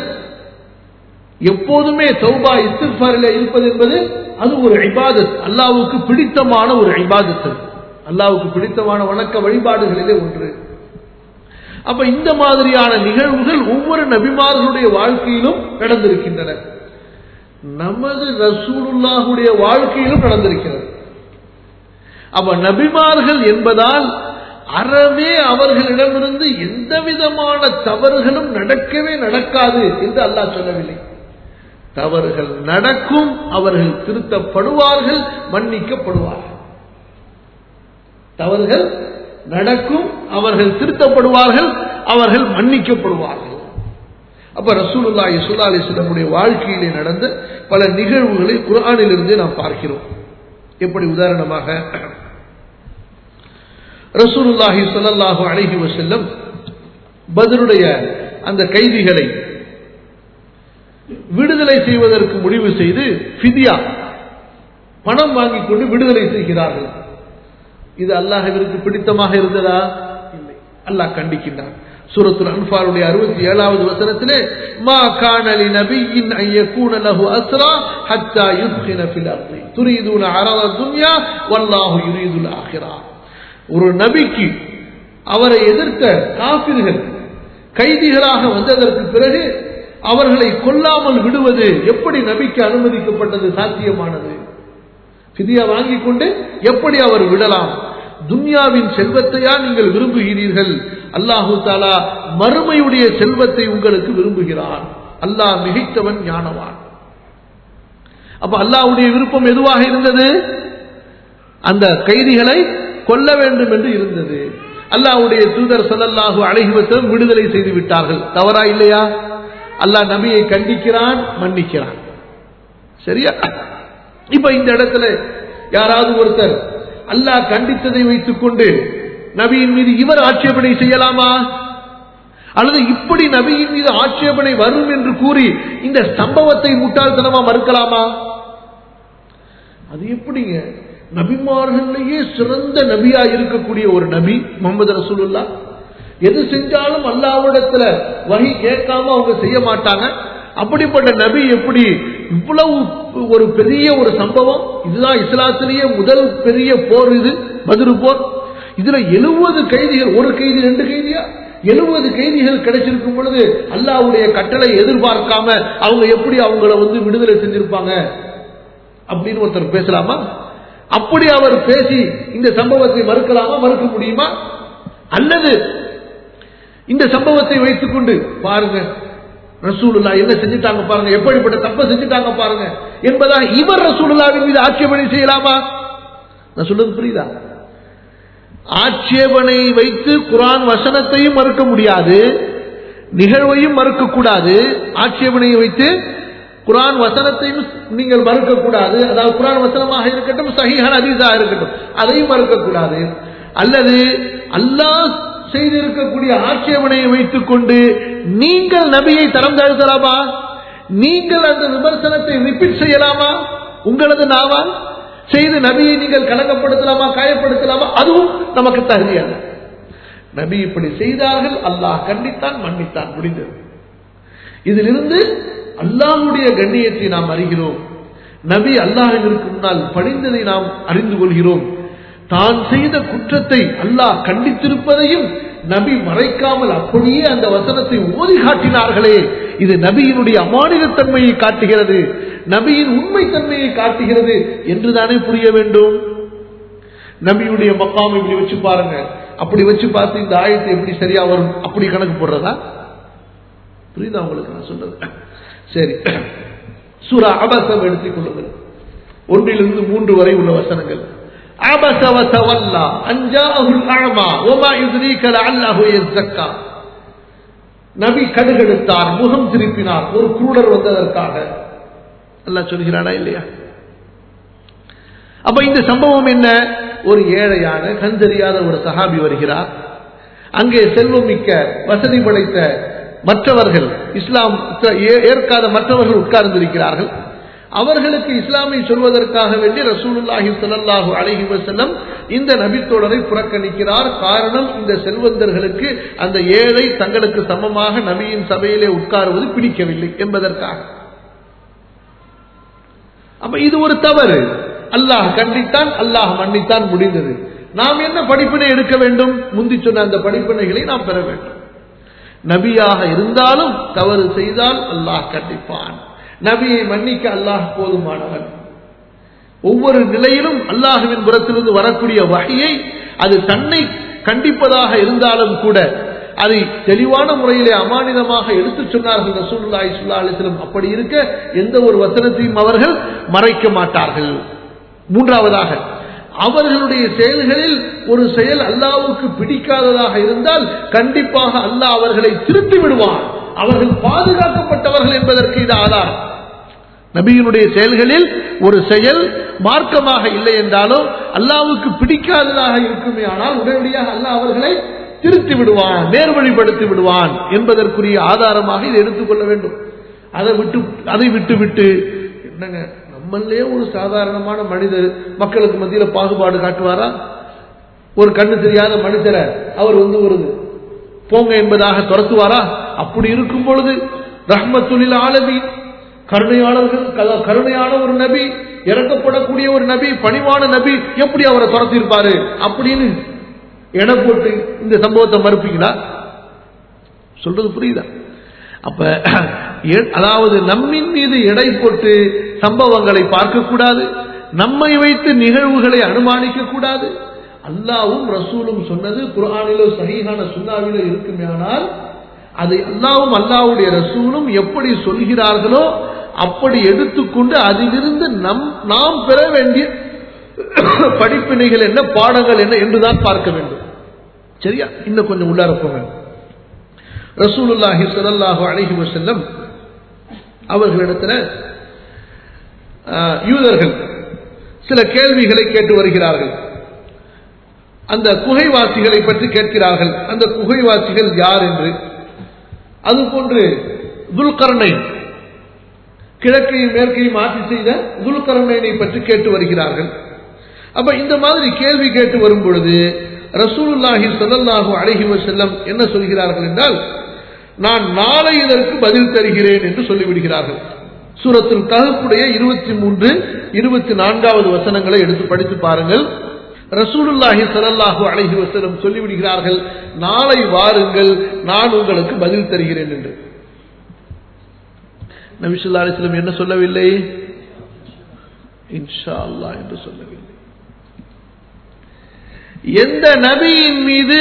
எப்போதுமே தௌபா இஸ்திக்பாரிலே இருப்பது என்பது அது ஒரு இபாதத், அல்லாஹ்வுக்கு பிடித்தமான ஒரு இபாதத், அல்லாஹ்வுக்கு பிடித்தமான வணக்க வழிபாடுகளிலே ஒன்று. அப்ப இந்த மாதிரியான நிகழ்வுகள் ஒவ்வொரு நபிமார்களுடைய வாழ்க்கையிலும் நடந்திருக்கின்றன, நமது ரசூலுல்லாஹுடைய வாழ்க்கையிலும் நடந்திருக்கிறது. அப்ப நபிமார்கள் என்பதால் அறவே அவர்களிடமிருந்து எந்த விதமான தவறுகளும் நடக்கவே நடக்காது என்று அல்லாஹ் சொல்லவில்லை. தவறுகள் நடக்கும், அவர்கள் திருத்தப்படுவார்கள், மன்னிக்கப்படுவார்கள். தவறுகள் நடக்கும், அவர்கள் திருத்தப்படுவார்கள், அவர்கள் மன்னிக்கப்படுவார்கள். அப்ப ரசூலுல்லாஹி ஸல்லல்லாஹு அலைஹி வஸல்லம் வாழ்க்கையிலே நடந்த பல நிகழ்வுகளை குர்ஆனிலிருந்து நாம் பார்க்கிறோம். எப்படி? உதாரணமாக ரசூலுல்லாஹி ஸல்லல்லாஹு அலைஹி வஸல்லம் பத்ருடைய அந்த கைதிகளை விடுதலை செய்வதற்கு முடிவு செய்து ஃபித்யா பணம் வாங்கிக் கொண்டு விடுதலை செய்கிறார்கள். இது அல்லாஹ்விற்கு பிடித்தமாக இருந்ததா? இல்லை. அல்லாஹ் கண்டிக்கின்றான். சூரத்துல் அன்ஃபாலுடைய 67வது வசனத்திலே, மா கான லிநபிய்யின் அன் யகூன லஹு அஸ்ரா ஹத்தா யுத்கின ஃபில் அர்தி துரீதுன அரத துன்யா வல்லாஹு யுரீதுல் ஆখিরা. ஒரு நபிக்கு அவரை எதிர்த்த காஃபிர்கள் கைதிகளாக வந்ததற்கு பிறகு அவர்களை கொல்லாமல் விடுவது எப்படி நபிக்கு அனுமதிக்கப்பட்டது, சாத்தியமானது? ஃபித்யா வாங்கிக் கொண்டு எப்படி அவர் விடலாம்? துன்யாவின் செல்வத்தையா நீங்கள் விரும்புகிறீர்கள்? அல்லாஹு தஆலா மறுமையுடைய செல்வத்தை உங்களுக்கு விரும்புகிறான். அல்லாஹ் மிகைத்தவன், ஞானவான். அப்ப அல்லாஹ்வுடைய விருப்பம் எதுவாக இருந்தது? அந்த கைதிகளை கொல்ல வேண்டும் என்று இருந்தது. அல்லாஹ்வுடைய தூதர் ஸல்லல்லாஹு அலைஹி வஸல்லம் விடுதலை செய்து விட்டார்கள். தவறா இல்லையா? அல்லாஹ் நபியை கண்டிக்கிறான், மன்னிக்கிறான். சரியா? இப்ப இந்த இடத்துல யாராவது ஒருத்தர் அல்லாஹ் கண்டித்ததை வைத்துக் கொண்டு நபியின் மீது இவர் ஆட்சேபனை செய்யலாமா? அல்லது இப்படி நபியின் மீது ஆட்சேபனை வரும் என்று கூறி இந்த சம்பவத்தை முட்டாள்தனமா மறுக்கலாமா? அது எப்படிங்க? நபிமார்களிலேயே சிறந்த நபியா இருக்கக்கூடிய ஒரு நபி முஹம்மது ரசூலுல்லாஹ் எது செஞ்சாலும் அல்லாஹ்விடத்துல வஹி கேட்காம அவங்க செய்ய மாட்டாங்க. அப்படிப்பட்ட நபி எப்படி இவ்வளவு ஒரு பெரிய ஒரு சம்பவம், இதுதான் இஸ்லாத்திலேயே முதல் பெரிய போர், இது பத்ர் போர். இதுல 70 கைதிகள், ஒரு கைதி 2 கைதியா 70 கைதிகள் கிடைச்சிருக்கும் பொழுது அல்லாஹ்வுடைய கட்டளை எதிர்பார்க்காம அவங்க எப்படி அவங்கள விடுதலை செஞ்சிருப்பாங்க அப்படின்னு ஒருத்தர் பேசலாமா? அப்படி அவர் பேசி இந்த சம்பவத்தை மறுக்கலாமா? மறுக்க முடியுமா? அல்லது இந்த சம்பவத்தை வைத்துக் கொண்டு பாருங்க ரசூலுல்லாஹ் என்ன செஞ்சுட்டாங்க பாருங்க, எப்படிப்பட்ட தப்பை செஞ்சுட்டாங்க பாருங்க என்பதா இவர் ரசூலுல்லாஹ்வின் மீது ஆட்சேபனை செய்யலாமா? நான் சொல்றது புரியுதா? ஆட்சேபனை வைத்து குர்ஆன் வசனத்தையும் மறுக்க முடியாது, நிகழ்வையும் மறுக்க கூடாது. ஆட்சேபனையை வைத்து குர்ஆன் வசனத்தையும் நீங்கள் மறுக்க கூடாது. அதாவது குர்ஆன் வசனமாக இருக்கட்டும், சஹீஹான ஹதீஸாக இருக்கட்டும், அதையும் மறுக்க கூடாது. அல்லது அல்லாஹ் செய்திருக்கக்கூடிய ஆட்சேபனையை வைத்துக் கொண்டு நீங்கள் நபியை தரம் தாழ்த்தலாமா? நீங்கள் அந்த விமர்சனத்தை ரிப்பீட் செய்யலாமா? உங்களது நாவால் செய்து நபியை நீங்கள் கலங்கப்படுத்தலாமா, காயப்படுத்தலாமா? அதுவும் நமக்கு தகுதியல்ல. நபி இப்படி செய்தார்கள், அல்லாஹ் கண்டித்தான், மன்னித்தான், முடிந்தது. இதிலிருந்து அல்லாஹ்வுடைய கண்ணியத்தை நாம் அறிகிறோம். நபி அல்லாஹ்விற்கு முன்னால் பணிந்ததை நாம் அறிந்து கொள்கிறோம். தான் செய்த குற்றத்தை அல்லாஹ் கண்டித்திருப்பதையும் நபி மறைக்காமல் அப்படியே அந்த வசனத்தை ஓதி காட்டினார்களே, இது நபியினுடைய அமானிதத்தன்மையை காட்டுகிறது, நபியின் உண்மை தன்மையை காட்டுகிறது என்றுதானே புரிய வேண்டும். நபியுடைய மக்காம் இப்படி வச்சு பாருங்க, அப்படி வச்சு பார்த்து இந்த ஆயத்தை எப்படி சரியா வரும் அப்படி கணக்கு போடுறதா? புரியுதா உங்களுக்கு நான் சொல்றது? சரி, சூரா அபஸம் எடுத்துக் கொள்ளுங்கள். 1 to 3 வரை உள்ள வசனங்கள். அபஸ வ தவல்லா அன் ஜாஅஹுல் அஅமா வமா யுத்ரீக லஅல்லஹு யஸக்கா. நபி கடுகெடுத்தார், முகம் திருப்பினார், ஒரு குருடர் வந்ததற்காக. அல்லாஹ் சொல்கிறானா இல்லையா? அப்ப இந்த சம்பவம் என்ன? ஒரு ஏழையான கண்டறியாத ஒரு சஹாபி வருகிறார். அங்கே செல்வம் மிக்க வசதி படைத்த மற்றவர்கள், இஸ்லாம் ஏற்காத மற்றவர்கள் உட்கார்ந்திருக்கிறார்கள். அவர்களுக்கு இஸ்லாமை சொல்வதற்காக வேண்டி ரசூலுல்லாஹி ஸல்லல்லாஹு அலைஹி வஸல்லம் இந்த நபித்தோழரை புறக்கணிக்கிறார். காரணம், இந்த செல்வந்தர்களுக்கு அந்த ஏழை தங்களுக்கு சமமாக நபியின் சபையிலே உட்காருவது பிடிக்கவில்லை என்பதற்காக. அப்ப இது ஒரு தவறு. அல்லாஹ் கண்டித்தான், அல்லாஹ் மன்னித்தான், முடிந்தது. நாம் என்ன படிப்பினை எடுக்க வேண்டும்? முந்தி சொன்ன அந்த படிப்பினைகளை நாம் பெற வேண்டும். நபியாக இருந்தாலும் தவறு செய்தால் அல்லாஹ் கண்டிப்பான். நபியை மன்னிக்க அல்லாஹ் போதுமானவன். ஒவ்வொரு நிலையிலும் அல்லாஹ்வின் புறத்திலிருந்து வரக்கூடிய வஹியை அது தன்னை கண்டிப்பதாக இருந்தாலும் கூட அதை தெளிவான முறையிலே அமானிதமாக எடுத்துச் சொன்னார்கள் ரசூலுல்லாஹி ஸல்லல்லாஹு அலைஹி வஸல்லம். அப்படி இருக்க எந்த ஒரு வசனத்தையும் அவர்கள் மறைக்க மாட்டார்கள். மூன்றாவதாக, அவர்களுடைய செயல்களில் ஒரு செயல் அல்லாஹ்வுக்கு பிடிக்காததாக இருந்தால் கண்டிப்பாக அல்லாஹ் அவர்களை திருத்தி விடுவான். அவர்கள் பாதுகாக்கப்பட்டவர்கள் என்பதற்கு இது ஆதாரம். நபியினுடைய செயல்களில் ஒரு செயல் மார்க்கமாக இல்லை என்றாலும் அல்லாஹ்வுக்கு பிடிக்காததாக இருக்குமே ஆனால் உடனடியாக அல்லாஹ் அவர்களை திருத்தி விடுவான், நேர்வழிப்படுத்தி விடுவான் என்பதற்குரிய ஆதாரமாக இதை எடுத்துக்கொள்ள வேண்டும். அதை விட்டு என்னங்க, நம்மளே ஒரு சாதாரணமான மனிதர் மக்களுக்கு மத்தியில் பாகுபாடு காட்டுவாரா? ஒரு கண்ணு தெரியாத மனிதரை அவர் ஒரு போங்க என்பதாக துரத்துவாரா? அப்படி இருக்கும் பொழுது ரஹ்மத்துல் ஆலமீன், கருணையான ஒரு நபி, இறக்கப்படக்கூடிய ஒரு நபி, பணிவான நபி, எப்படி அவரை துரத்தி இருப்பாரு அப்படின்னு எடை போட்டு இந்த சம்பவத்தை மறுப்பீங்களா? சொல்றது புரியுதா? அப்ப அதாவது நம்மின் மீது எடை போட்டு சம்பவங்களை பார்க்கக்கூடாது, நம்மை வைத்து நிகழ்வுகளை அனுமானிக்க கூடாது. அல்லாஹ்வும் ரசூலும் சொன்னது குர்ஆனிலோ சஹீஹான சுன்னாவிலோ இருக்குமேயானால் அதை அல்லாஹ்வும் அல்லாஹ்வுடைய ரசூலும் எப்படி சொல்கிறார்களோ அப்படி எடுத்துக்கொண்டு அதிலிருந்து நாம் பெற வேண்டிய படிப்பினைகள் என்ன, பாடங்கள் என்ன என்றுதான் பார்க்க வேண்டும். சரியா? இன்னும் கொஞ்சம் உள்ளார போங்க. ரசூலுல்லாஹி ஸல்லல்லாஹு அலைஹி வஸல்லம் அவர்களிடத்துல யூதர்கள் சில கேள்விகளை கேட்டு வருகிறார்கள். அந்த குகைவாசிகளை பற்றி கேட்கிறார்கள். அந்த குகைவாசிகள் யார் என்று. அதுபோன்று துல்கர்னைன், கிழக்கையும் மேற்கையும் ஆட்சி செய்த துல்கர்னைனை பற்றி கேட்டு வருகிறார்கள். அப்ப இந்த மாதிரி கேள்வி கேட்டு வரும் பொழுது ரசூலுல்லாஹி ஸல்லல்லாஹு அலைஹி வஸல்லம் என்ன சொல்கிறார்கள் என்றால், நான் நாளை இதற்கு பதில் தருகிறேன் என்று சொல்லிவிடுகிறார்கள். சூரத்துல் கஹ்ஃபுடைய 23, 24வது வசனங்களை எடுத்து படித்து பாருங்கள். ரசூலுல்லாஹி ஸல்லல்லாஹு அலைஹி வஸல்லம் சொல்லிவிடுகிறார்கள், நாளை வாருங்கள், நான் உங்களுக்கு பதில் தருகிறேன் என்று. நபி ஸல்லல்லாஹு அலைஹி வஸல்லம் என்ன சொல்லவில்லை? இன்ஷா அல்லாஹ் என்று சொல்லவில்லை. எந்த நபியின் மீது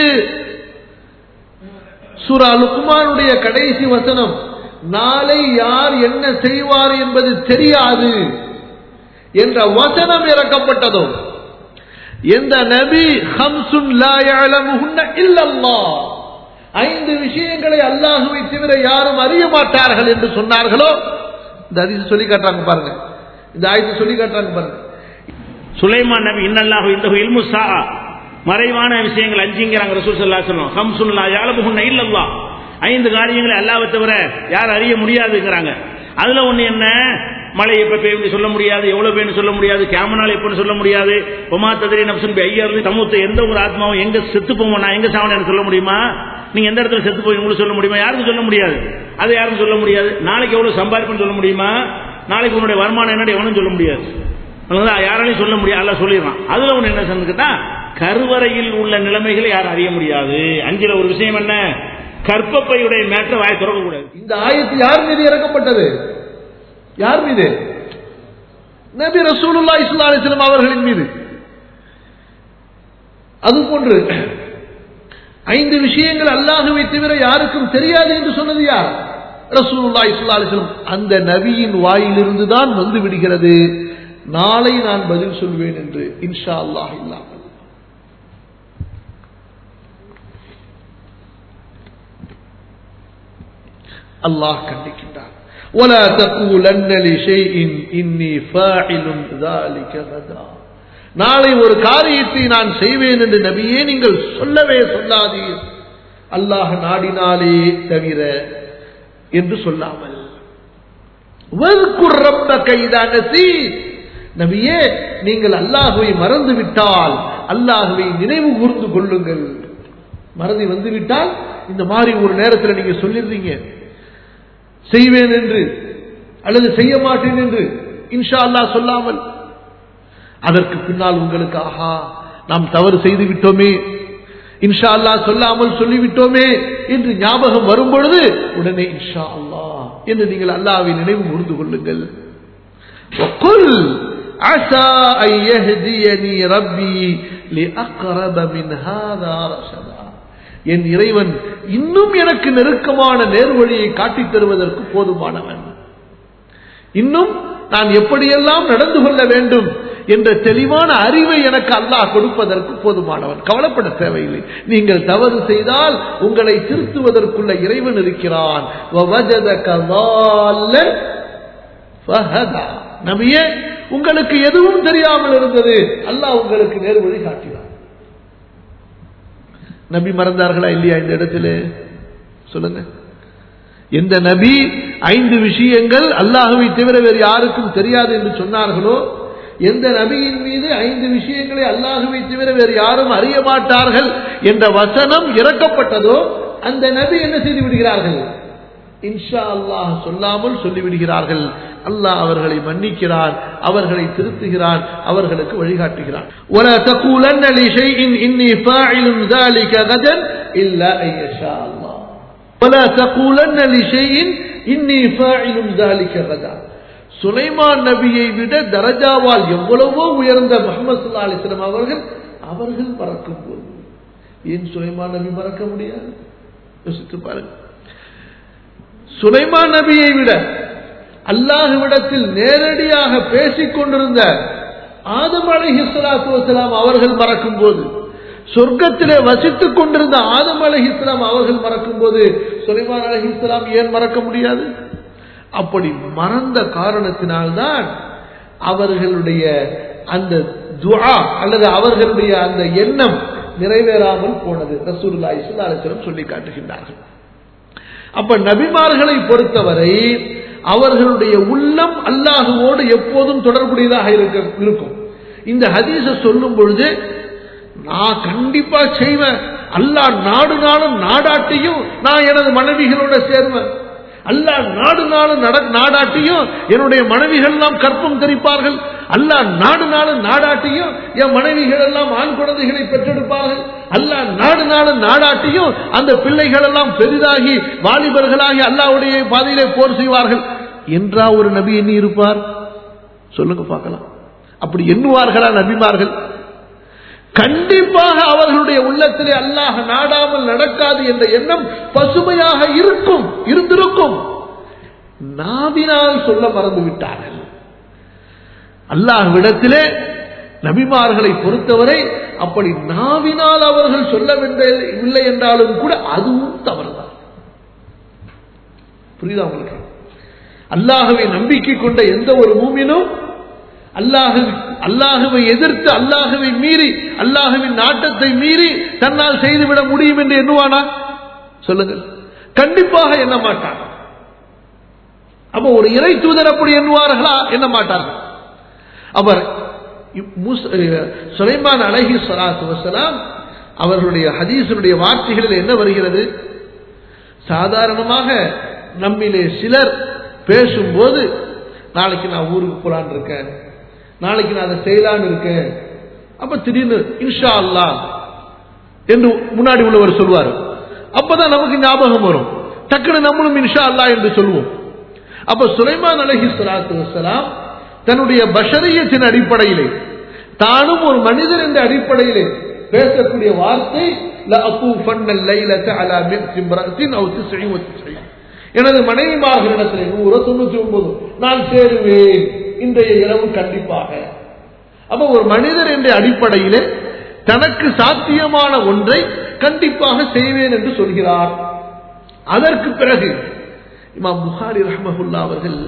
சூரா லுக்மானுடைய கடைசி வசனம், நாளை யார் என்ன செய்வார் என்பது தெரியாது என்ற வசனம் இறக்கப்பட்டதோ, எந்த நபி ஹம்சுன் லா யஅலமுஹுன்ன இல்லல்லாஹ், 5 விஷயங்களை அல்லாஹ்வை தவிர யாரும் அறிய மாட்டார்கள் என்று சொன்னார்களோ, இந்த ஹதீஸ் சொல்லி காட்டுறாங்க பாருங்க, இந்த ஆயத்தை சொல்லி காட்டுறாங்க பாருங்க. சுலைமான் நபி இன்னல்லாஹு இன்தஹு இல்மு ஸாஅ, மறைவான விஷயங்கள் 5ங்கறாங்க ரசூல் ஸல்லல்லாஹு அலைஹி வஸல்லம். ஹம்சுன் லா யஅலமுஹுன்ன இல்லல்லாஹ், 5 காரியங்களை அல்லாஹ்வை தவிர யார் அறிய முடியாதுங்கறாங்க. அதுல ஒண்ணு என்ன, மழை எப்ப பெய்யும் சொல்ல முடியாது, எவ்வளவு பெய்யும் சொல்ல முடியாது, கியாமனால் எப்பன்னு சொல்ல முடியாது, ஒமா தத்ரி நஃப்சுன் பிஅய்யர்லி தமூத், எந்த ஒரு ஆத்மாவும் எங்க செத்து போவோம், நான் எங்க சாவணும் சொல்ல முடியுமா? நீங்க எந்த இடத்துல செத்து போய் உங்களுக்கு சொல்ல முடியுமா? யாருக்கும் சொல்ல முடியாது. அது யாருக்கும் சொல்ல முடியாது. நாளைக்கு எவ்வளவு சம்பாதிப்புன்னு சொல்ல முடியுமா? நாளைக்கு உன்னுடைய வருமானம் என்னடி எவனும் சொல்ல முடியாது. யாராலையும் சொல்ல முடியாது, அல்லாஹ் சொல்லிடுறான். அதுல ஒண்ணு என்ன சொன்னா, கருவறையில் உள்ள நிலைமைகளை யாரும் அறிய முடியாது. 5ல ஒரு விஷயம் என்ன, கற்பப்பையுடைய மேற்ற வாயை திறக்க கூடாது. இந்த ஆயத்து யார் மீது இறக்கப்பட்டது? யார் மீது? நபி ரசூலுல்லாஹி ஸல்லல்லாஹு அலைஹி வஸல்லம் அவர்களின் மீது. அதுபோன்று 5 விஷயங்கள் அல்லாஹ்வை தவிர யாருக்கும் தெரியாது என்று சொன்னது யார்? ரசூலுல்லாஹி ஸல்லல்லாஹு அலைஹி வஸல்லம். அந்த நபியின் வாயிலிருந்து தான் வந்து விடுகிறது, நாளை நான் பதில் சொல்வேன் என்று, இன்ஷா அல்லாஹ் இல்லாமல். அல்லாஹ் கண்டிக்கின்றார், ولا تقولن لشيء اني فاعل ذلك غدا. நாளை ஒரு காரியத்தை நான் செய்வேன் என்று நபியே நீங்கள் சொல்லவே சொல்லாதீர், அல்லாஹ் நாடினாலே தவிர என்று சொல்லாமல். வذ்குர் ரப்பக இதா நஸீத், நபியே நீங்கள் அல்லாஹ்வை மறந்து விட்டால் அல்லாஹ்வை நினைவு கூர்ந்து கொள்ளுங்கள். மறதி வந்து விட்டால் இந்த மாதிரி ஒரு நேரத்தில் நீங்க சொல்லிடுறீங்க, செய்வேன் என்று அல்லது செய்ய மாட்டேன் என்று இன்ஷா அல்லாஹ் சொல்லாமல், அதற்கு பின்னால் உங்களுக்கு ஆஹா நாம் தவறு செய்து விட்டோமே, இன்ஷா அல்லாஹ் சொல்லாமல் சொல்லிவிட்டோமே என்று ஞாபகம் வரும் பொழுது உடனே இன்ஷா அல்லாஹ் என்று நீங்கள் அல்லாஹ்வை நினைவு கூர்ந்து கொள்ளுங்கள். வகுல் அஸா அன் யஹ்தியனி ரப்பி லிஅக்ரப மின் ஹாதா ரஷதா, என் இறைவன் இன்னும் எனக்கு நெருக்கமான நேர்வழியை காட்டித் தருவதற்கு போதுமானவன், இன்னும் நான் எப்படியெல்லாம் நடந்து கொள்ள வேண்டும் என்ற தெளிவான அறிவை எனக்கு அல்லாஹ் கொடுப்பதற்கு போதுமானவன். கவலைப்பட தேவையில்லை. நீங்கள் தவறு செய்தால் உங்களை திருத்துவதற்குள்ள இறைவன் இருக்கிறான். நபியே உங்களுக்கு எதுவும் தெரியாமல் இருந்தது, அல்லாஹ் உங்களுக்கு நேர்வழி காட்டினார். நபி மறந்தார்களா இல்லையா இந்த இடத்துல சொல்லுங்க? எந்த நபி 5 விஷயங்கள் அல்லாஹ்வை தவிர வேறு யாருக்கும் தெரியாது என்று சொன்னார்களோ, எந்த நபியின் மீது 5 விஷயங்களை அல்லாஹ்வை தவிர வேறு யாரும் அறிய மாட்டார்கள் என்ற வசனம் இறக்கப்பட்டதோ, அந்த நபி என்ன செய்து விடுகிறார்கள்? இன்ஷா அல்லாஹ் சொல்லாமல் சொல்லிவிடுகிறார்கள். அல்லாஹ் அவர்களை மன்னிக்கிறான், அவர்களை திருத்துகிறான், அவர்களுக்கு வழிகாட்டுகிறான். وَلَا تَقُولَنَّ لِشَيْءٍ إِنِّي فَاعِلٌ ذَلِكَ غَدًا إِلَّا أَن يَشَاءَ اللَّهُ وَلَا تَقُولَنَّ لِشَيْءٍ إِنِّي فَاعِلٌ ذَلِكَ غَدًا. சுலைமான் நபியை விட தரஜாவால் எவ்வளவோ உயர்ந்த முஹம்மது ஸல்லல்லாஹு அலைஹி வஸல்லம் அவர்கள் பறக்கும் போது ஏன் சுலைமான் நபி பறக்க முடியாது? யோசித்து பாருங்க. சுலைமான் நபியை விட அல்லாஹ்விடத்தில் நேரடியாக பேசிக் கொண்டிருந்த ஆதம் அலைஹிஸ்ஸலாத்து வஸலாம் அவர்கள் மறக்கும் போது, சொர்க்கத்திலே வசித்துக் கொண்டிருந்த ஆதம் அலைஹிஸ்ஸலாம் அவர்கள் மறக்கும் போது சுலைமான் அலைஹிஸ்ஸலாம் ஏன் மறக்க முடியாது? அப்படி மறந்த காரணத்தினால்தான் அவர்களுடைய அந்த துஆ அல்லது அவர்களுடைய அந்த எண்ணம் நிறைவேறாமல் போனது. ரசூலுல்லாஹி ஸல்லல்லாஹு அலைஹி வஸல்லம் சொல்லி காட்டுகின்றார்கள். அப்ப நபிமார்களை பொறுத்தவரை அவர்களுடைய உள்ளம் அல்லாஹுவோடு எப்போதும் தொடர்புடையதாக இருக்கும். இந்த ஹதீஸை சொல்லும் பொழுது நான் கண்டிப்பா செய்வேன், அல்லாஹ் நாடு நாளும் நாடாட்டியும் நான் எனது மனைவிகளோட சேர்வேன், அல்லாஹ் நாடு நாளும் நாடாட்டியும் என்னுடைய மனைவிகள் எல்லாம் கற்பம் தரிப்பார்கள், அல்லாஹ் நாடு நாளும் நாடாட்டியும் என் மனைவிகள் எல்லாம் ஆண் குழந்தைகளை பெற்றெடுப்பார்கள், அல்லாஹ் நாடு நாளும் நாடாட்டியும் அந்த பிள்ளைகள் எல்லாம் பெரிதாகி வாலிபர்களாகி அல்லாஹ்வுடைய பாதையிலே போர் செய்வார்கள் என்றா ஒரு நபி எண்ணி இருப்பார்? சொல்லுங்க பார்க்கலாம். அப்படி எண்ணுவார்களா நபிமார்கள்? கண்டிப்பாக அவர்களுடைய உள்ளத்திலே அல்லாஹ் நாடாமல் நடக்காது என்ற எண்ணம் பசுமையாக இருந்திருக்கும். நாவினால் சொல்ல மறந்து விட்டார்கள். அல்லாஹ்விடத்திலே நபிமார்களை பொறுத்தவரை அப்படி நாவினால் அவர்கள் சொல்லவில்லை என்றாலும் கூட அதுவும் தவறுதான். புரியுதா உங்களுக்கு? அல்லாஹ்வை நம்பிக்கை கொண்ட எந்த ஒரு மூமினும் அல்லாஹ்வை எதிர்த்து அல்லாஹ்வை மீறி அல்லாஹ்வின் நாட்டத்தை மீறி தன்னால் செய்துவிட முடியும் என்று எண்ணுவானா? சொல்லுங்கள். கண்டிப்பாக எண்ண மாட்டார். அப்ப ஒரு இறை தூதர் அப்படி எண்ணுவார்களா? எண்ண மாட்டார்கள். அவர் சுலைமான் அலைஹிஸ்ஸலாத்து வஸ்ஸலாம் அவர்களுடைய ஹதீஸுடைய வார்த்தைகளில் என்ன வருகிறது? சாதாரணமாக நம்மிலே சிலர் பேசும்போது, நாளைக்கு நான் ஊருக்கு போலான்னு இருக்கேன், நாளைக்கு நான் அதை செய்யலான்னு இருக்கேன், அப்ப திடீர்னு இன்ஷா அல்லாஹ் என்று முன்னாடி உள்ளவர் சொல்வார். அப்பதான் நமக்கு ஞாபகம் வரும், டக்குனு நம்மளும் இன்ஷா அல்லாஹ் என்று சொல்லுவோம். அப்ப சுலைமான் அலைஹிஸ்ஸலாத்து வஸ்ஸலாம் தன்னுடைய பஷரியத்தின் அடிப்படையிலே, தானும் ஒரு மனிதர் என்ற அடிப்படையிலே பேசக்கூடிய வார்த்தை எனது மனைவிமார்களிடத்தில் 199 நான் சேருவேன் இன்றைய இரவு கண்டிப்பாக. அப்ப ஒரு மனிதர் என்ற அடிப்படையிலே தனக்கு சாத்தியமான ஒன்றை கண்டிப்பாக செய்வேன் என்று சொல்கிறார். அதற்கு பிறகு இமாம் புகாரி ரஹ்மஹுல்லாஹ் அவர்கள்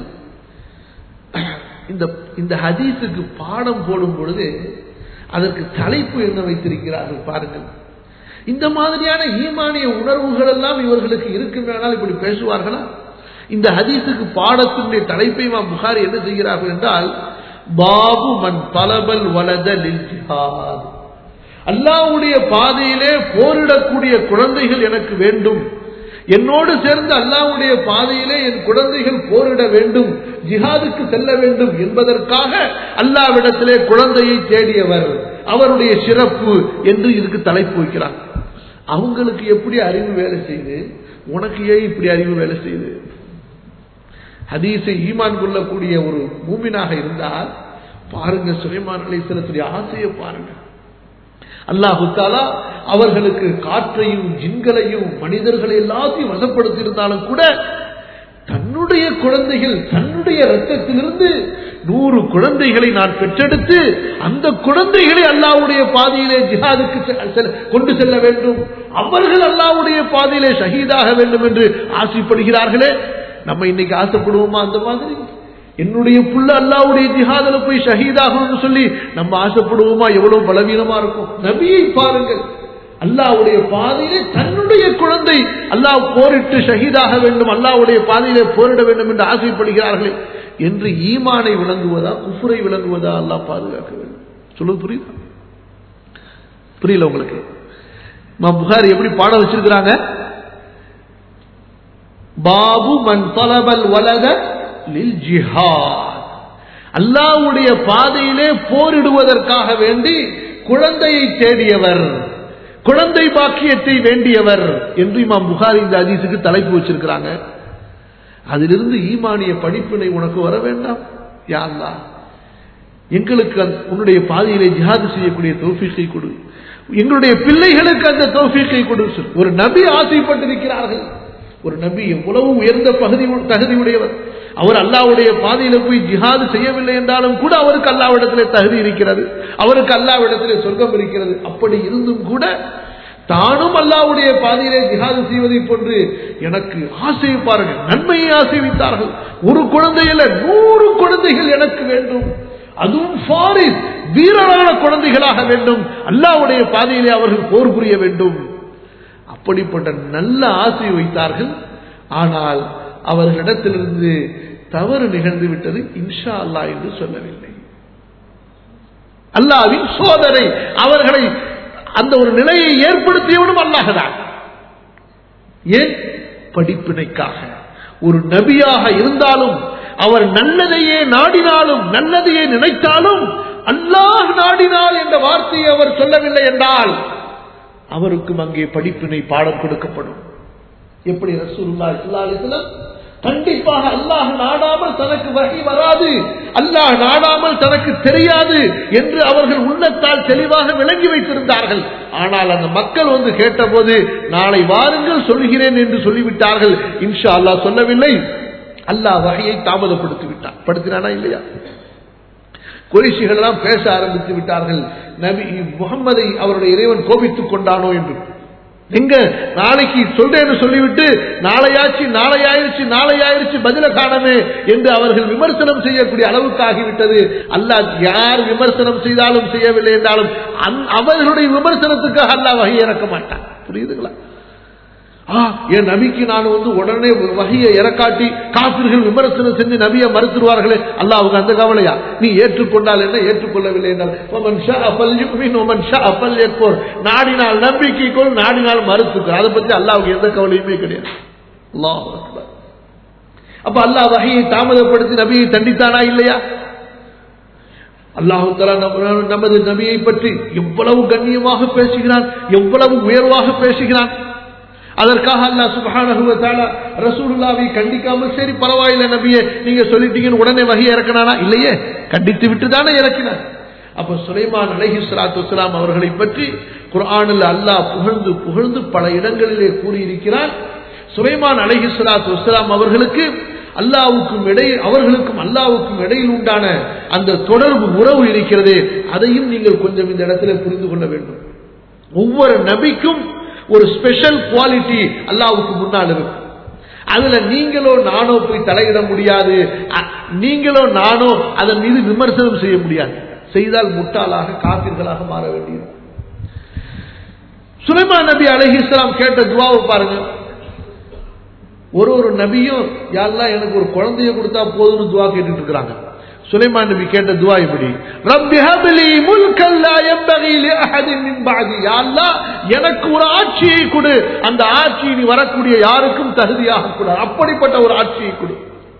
இந்த ஹதீஸுக்கு பாடம் போடும் பொழுது அதற்கு தலைப்பு என்ன வைத்திருக்கிறார்கள் பாருங்கள். இந்த மாதிரியான ஈமானிய உணர்வுகள் எல்லாம் இவர்களுக்கு இருக்குமானால் இப்படி பேசுவார்களா? இந்த ஹதீஸுக்கு பாடத்தினுடைய தலைப்பை இமாம் புகாரி என்ன செய்கிறார்கள் என்றால், பாபு மன் தலபல் வலத லில் ஜிஹாத், அல்லாஹ்வுடைய பாதையிலே போரிடக்கூடிய குழந்தைகள் எனக்கு வேண்டும், என்னோடு சேர்ந்து அல்லாஹ்வுடைய பாதையிலே என் குழந்தைகள் போரிட வேண்டும், ஜிஹாதுக்கு செல்ல வேண்டும் என்பதற்காக அல்லாஹ்விடத்திலே குழந்தையை தேடியவர், அவருடைய சிறப்பு என்று இதுக்கு தலைப்பு வைக்கிறார். அவங்களுக்கு எப்படி அறிவு வேலை செய்து, உனக்கு ஏன் இப்படி அறிவு வேலை செய்து? ஹதீஸை ஈமான் கொள்ளக்கூடிய ஒரு மூமினாக இருந்தால் பாருங்க, சுலைமான் அலைஹிஸ்ஸலாத்துடைய ஆசையை பாருங்க. அல்லாஹ் தஆலா அவர்களுக்கு காற்றையும் ஜின்களையும் மனிதர்களை எல்லாத்தையும் வசப்படுத்தி இருந்தாலும் கூட தன்னுடைய குழந்தைகள், தன்னுடைய ரத்தத்திலிருந்து 100 குழந்தைகளை நான் பெற்றெடுத்து அந்த குழந்தைகளை அல்லாஹ்வுடைய பாதையிலே ஜிஹாதுக்கு கொண்டு செல்ல வேண்டும், அவர்கள் அல்லாஹ்வுடைய பாதையிலே ஷஹீதாக வேண்டும் என்று ஆசைப்படுகிறார்களே. நம்ம இன்னைக்கு ஆசைப்படுவோமா அந்த மாதிரி? என்னுடைய புள்ள அல்லாஹ்வுடைய ஜிஹாதுல போய் ஷஹீதாகணும்னு சொல்லி நம்ம ஆசைப்படுவோமா? எவ்வளவு பலவீனமா இருக்கும். நபியை பாருங்கள், அல்லாஹ்வுடைய பாதையிலே தன்னுடைய குழந்தை அல்லாஹ் போரிட்டு ஷஹீதாக வேண்டும், அல்லாஹ்வுடைய பாதையிலே போரிட வேண்டும் என்று ஆசைப்படுகிறார்கள் என்று ஈமானை விளங்குவதா குஃப்ரை விளங்குவதா? அல்லாஹ் பாதுகாக்க வேண்டும். சொல்லுங்க, புரியுதா? புரியல உங்களுக்கு? புகாரி எப்படி பாடம் வச்சிருக்கிறாங்க? பாபு மன் தலபல் வலத லில் ஜிஹாத், அல்லாஹ்வுடைய பாதையிலே போரிடுவதற்காக வேண்டி குழந்தையை தேடியவர், குழந்தை பாக்கியத்தை வேண்டியவர் என்று இமாம் புகாரி இந்த ஹதீஸுக்கு தலைப்பு வச்சிருக்கிறாங்க. அதிலிருந்து ஈமானிய படிப்பினை உனக்கு வர வேண்டாம்? யா அல்லாஹ், எங்களுக்கு உன்னுடைய பாதையிலே ஜிஹாது செய்யக்கூடிய தௌஃபீக்கை கொடு, எங்களுடைய பிள்ளைகளுக்கு அந்த தௌஃபீக்கை கொடு. ஒரு நபி ஆசைப்பட்டிருக்கிறார்கள். ஒரு நபி எவ்வளவு உயர்ந்த தகுதியுடையவர், அவர் அல்லாஹ்வுடைய பாதையில போய் ஜிஹாது செய்யவில்லை என்றாலும் கூட அவருக்கு அல்லாஹ்விடத்திலே தகுதி இருக்கிறது, அவருக்கு அல்லாஹ்விடத்திலே சொர்க்கம் இருக்கிறது. அப்படி இருந்தும் கூட தானும் அல்லாஹ்வுடைய பாதையிலே ஜிஹாது செய்வதை போன்று எனக்கு ஆசை பாருங்க, நன்மையை ஆசை வைத்தார்கள். ஒரு குழந்தை அல்ல, 100 குழந்தைகள் எனக்கு வேண்டும், அதுவும் ஃபாரிஸ் வீரரான குழந்தைகளாக வேண்டும், அல்லாஹ்வுடைய பாதையிலே அவர்கள் போர் புரிய வேண்டும். அப்படிப்பட்ட நல்ல ஆசை வைத்தார்கள். ஆனால் அவர்களிடத்திலிருந்து தவறு நிகழ்ந்து விட்டது. இன்ஷா அல்லாஹ் என்று சொல்லவில்லை. அல்லாஹ்வின் சோதனை அவர்களை அந்த ஒரு நிலையை ஏற்படுத்தியவனும் அல்லாஹ் தான். ஏன்? படிப்பினைக்காக. ஒரு நபியாக இருந்தாலும் அவர் நல்லதையே நாடினாலும் நல்லதையே நினைத்தாலும் அல்லாஹ் நாடினால் என்ற வார்த்தையை அவர் சொல்லவில்லை என்றால் அவருக்கும் அங்கே படிப்பினை பாடம் கொடுக்கப்படும். எப்படி ரசூலுல்லாஹி ஸல்லல்லாஹு அலைஹி வஸல்லம் கண்டிப்பாக அல்லாஹ் நாடாமல் தனக்கு வஹி வராது, அல்லாஹ் நாடாமல் தனக்கு தெரியாது என்று அவர்கள் உள்ளத்தால் தெளிவாக விளங்கி வைத்திருந்தார்கள். ஆனால் அந்த மக்கள் வந்து கேட்டபோது நாளை வாருங்கள் சொல்கிறேன் என்று சொல்லிவிட்டார்கள். இன்ஷா அல்லாஹ் சொல்லவில்லை. அல்லாஹ் வஹியை தாமதப்படுத்தி விட்டான். படுத்தினானா இல்லையா? குறைஷிகள் எல்லாம் பேச ஆரம்பித்து விட்டார்கள். நபி முகம்மதை அவருடைய இறைவன் கோபித்துக் கொண்டானோ என்று. எங்க நாளைக்கு சொல்றேன்னு சொல்லிவிட்டு நாளையாயிருச்சு பதில காணமே என்று அவர்கள் விமர்சனம் செய்யக்கூடிய அளவுக்கு ஆகிவிட்டது. அல்லாஹ் யார் விமர்சனம் செய்தாலும் செய்யவில்லை என்றாலும் அவர்களுடைய விமர்சனத்துக்காக அல்லாஹ் வஹி இறக்க மாட்டான். புரியுதுங்களா? என் நபிக்கு நான் வந்து உடனே வஹியை இறக்காட்டி காபிர்கள் விமர்சனம் செஞ்சு நபியை மறுத்துருவார்களே, அல்லாஹ்வுக்கு அந்த கவலையா? நீ ஏற்றுக்கொண்டால் என்ன, ஏற்றுக்கொள்ளவில்லை என்றால் நாடினால் நம்பிக்கை கொள், நாடினால் மறுத்துக்கொள். அதை பற்றி அல்லாஹ்வுக்கு எந்த கவலையுமே கிடையாது. அல்லாஹ் அக்பர். அப்ப அல்லாஹ் வஹியை தாமதப்படுத்தி நபியை தண்டித்தானா இல்லையா? அல்லாஹ் தஆலா நமது நபியை பற்றி எவ்வளவு கண்ணியமாக பேசுகிறான், எவ்வளவு உயர்வாக பேசுகிறான். அதற்காக அல்லாஹ் சுப்ஹானஹு வ தஆலா ரசூலுல்லாஹ்வை கண்டிக்காமல் சரி பரவாயில்லை நபியே நீங்க சொல்லிட்டீங்கன்னு உடனே வஹி இறக்கினானா? இல்லையே, கண்டித்து விட்டு தானே இறக்கினார். அப்ப சுலைமான் அலைஹிஸ்ஸலாத்து வஸ்ஸலாம் அவர்களை பற்றி குர்ஆனில் அல்லாஹ் புகழ்ந்து புகழ்ந்து பல இடங்களிலே கூறியிருக்கிறார். சுலைமான் அலைஹிஸ்ஸலாத்து வஸ்ஸலாம் அவர்களுக்கு அவர்களுக்கும் அல்லாஹ்வுக்கும் இடையில் உண்டான அந்த தொடர்பு உறவு இருக்கிறது. அதையும் நீங்கள் கொஞ்சம் இந்த இடத்துல புரிந்து கொள்ள வேண்டும். ஒவ்வொரு நபிக்கும் ஒரு ஸ்பெஷல் குவாலிட்டி அல்லாஹ்வுக்கு முன்னால் இருக்கு. அதுல நீங்களோ நானோ போய் தலையிட முடியாது, நீங்களோ நானோ அதன் மீது விமர்சனம் செய்ய முடியாது. செய்தால் முட்டாளாக காபிர்களாக மாற வேண்டியது. சுலைமான் நபி அலைஹிஸ்ஸலாம் கேட்ட துஆவை பாருங்க. ஒரு நபியும் யா அல்லாஹ் எனக்கு ஒரு குழந்தையை கொடுத்தா போதும்னு துஆ கேட்டுட்டு இருக்காங்க. சுலைமான் நபி கேட்ட துஆ இப்படி, ரப்பி ஹப்லி முல்கன் லா யம்பகி லி அஹதின் மின் பஅதி. யா அல்லாஹ் எனக்கு ஒரு ஆட்சியை கொடு, அந்த ஆட்சி நீ வரக்கூடிய யாருக்கும் தகுதியாக கொடு, அப்படிப்பட்ட ஒரு ஆட்சியை கொடு.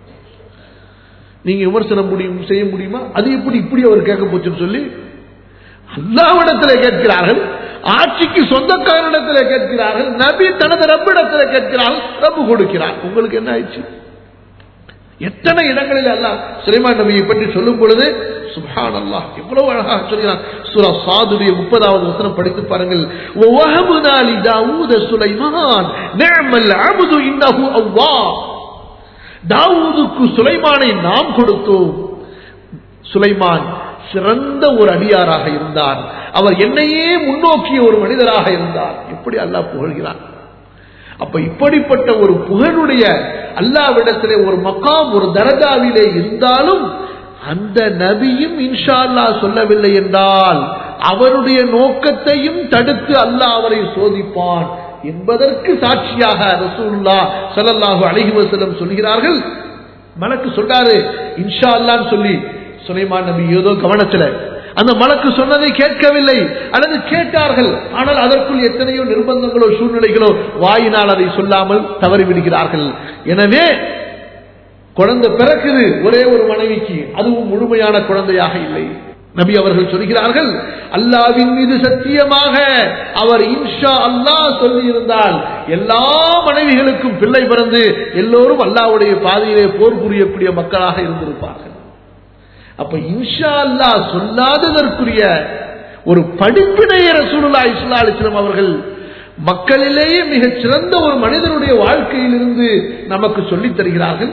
நீங்க விமர்சனம் செய்ய முடியுமா? அது இப்படி அவர் கேட்க போச்சுன்னு சொல்லி அல்லாஹ்விடத்தில் கேட்கிறார்கள், ஆட்சிக்கு சொந்தக்காரனிடத்தில் கேட்கிறார்கள், நபி தனது ரப்பிடத்தில் கேட்கிறார்கள், ரப்பு கொடுக்கிறார். உங்களுக்கு என்ன ஆயிடுச்சு? எத்தனை இடங்களில் அல்லாஹ் சுலைமான் நபியை பற்றி சொல்லும் பொழுது சுப்ஹானல்லாஹ் எவ்வளவு அழகாக சொல்கிறான். சூரா ஸாதுடைய 30வது வசனம் படித்து பாருங்கள். வஹப்னா லி தாவூத சுலைமான் நிஅமல் அப்து இன்னஹு அவ்வாப். தாவூதுக்கு சுலைமானை நாம் கொடுத்தோம். சுலைமான் சிறந்த ஒரு அடியாராக இருந்தார், அவர் என்னையே முன்னோக்கிய ஒரு மனிதராக இருந்தார். எப்படி அல்லாஹ் புகழ்கிறான். அப்ப இப்படிப்பட்ட ஒரு புகழுடைய அல்லாஹ்விடத்திலே ஒரு மகாம் ஒரு தரஜாவிலே இருந்தாலும் அந்த நபியும் இன்ஷா அல்லாஹ் சொல்லவில்லை என்றால் அவருடைய நோக்கத்தையும் தடுத்து அல்லாஹ் அவரை சோதிப்பான் என்பதற்கு சாட்சியாக ரசூலுல்லாஹ் ஸல்லல்லாஹு அலைஹி வஸல்லம் சொல்கிறார்கள். மலக்கு சொல்றாரு இன்ஷா அல்லாஹ்னு சொல்லி, சுலைமான் நபி ஏதோ கவனத்துல அந்த மலக்கு சொன்னதை கேட்கவில்லை, அல்லது கேட்டார்கள், ஆனால் அதற்குள் எத்தனையோ நிர்பந்தங்களோ சூழ்நிலைகளோ வாயினால் அதை சொல்லாமல் தவறிவிடுகிறார்கள். எனவே குழந்தை பிறக்குது ஒரே ஒரு மனைவிக்கு, அதுவும் முழுமையான குழந்தையாக இல்லை. நபி அவர்கள் சொல்கிறார்கள், அல்லாஹ்வின் மீது சத்தியமாக அவர் இன்ஷா அல்லாஹ் சொல்லி இருந்தால் எல்லா மனைவிகளுக்கும் பிள்ளை பிறந்து எல்லோரும் அல்லாஹ்வுடைய பாதையிலே போர் புரியக்கூடிய மக்களாக இருந்திருப்பார்கள். அப்ப இன்ஷா அல்லாஹ் சொல்லாததற்குரிய ஒரு படிப்பினையை ரசூலுல்லாஹி ஸல்லல்லாஹு அலைஹி வஸல்லம் அவர்கள் மக்களிலேயே மிகச் சிறந்த ஒரு மனிதனுடைய வாழ்க்கையிலிருந்து நமக்கு சொல்லித் தருகிறார்கள்.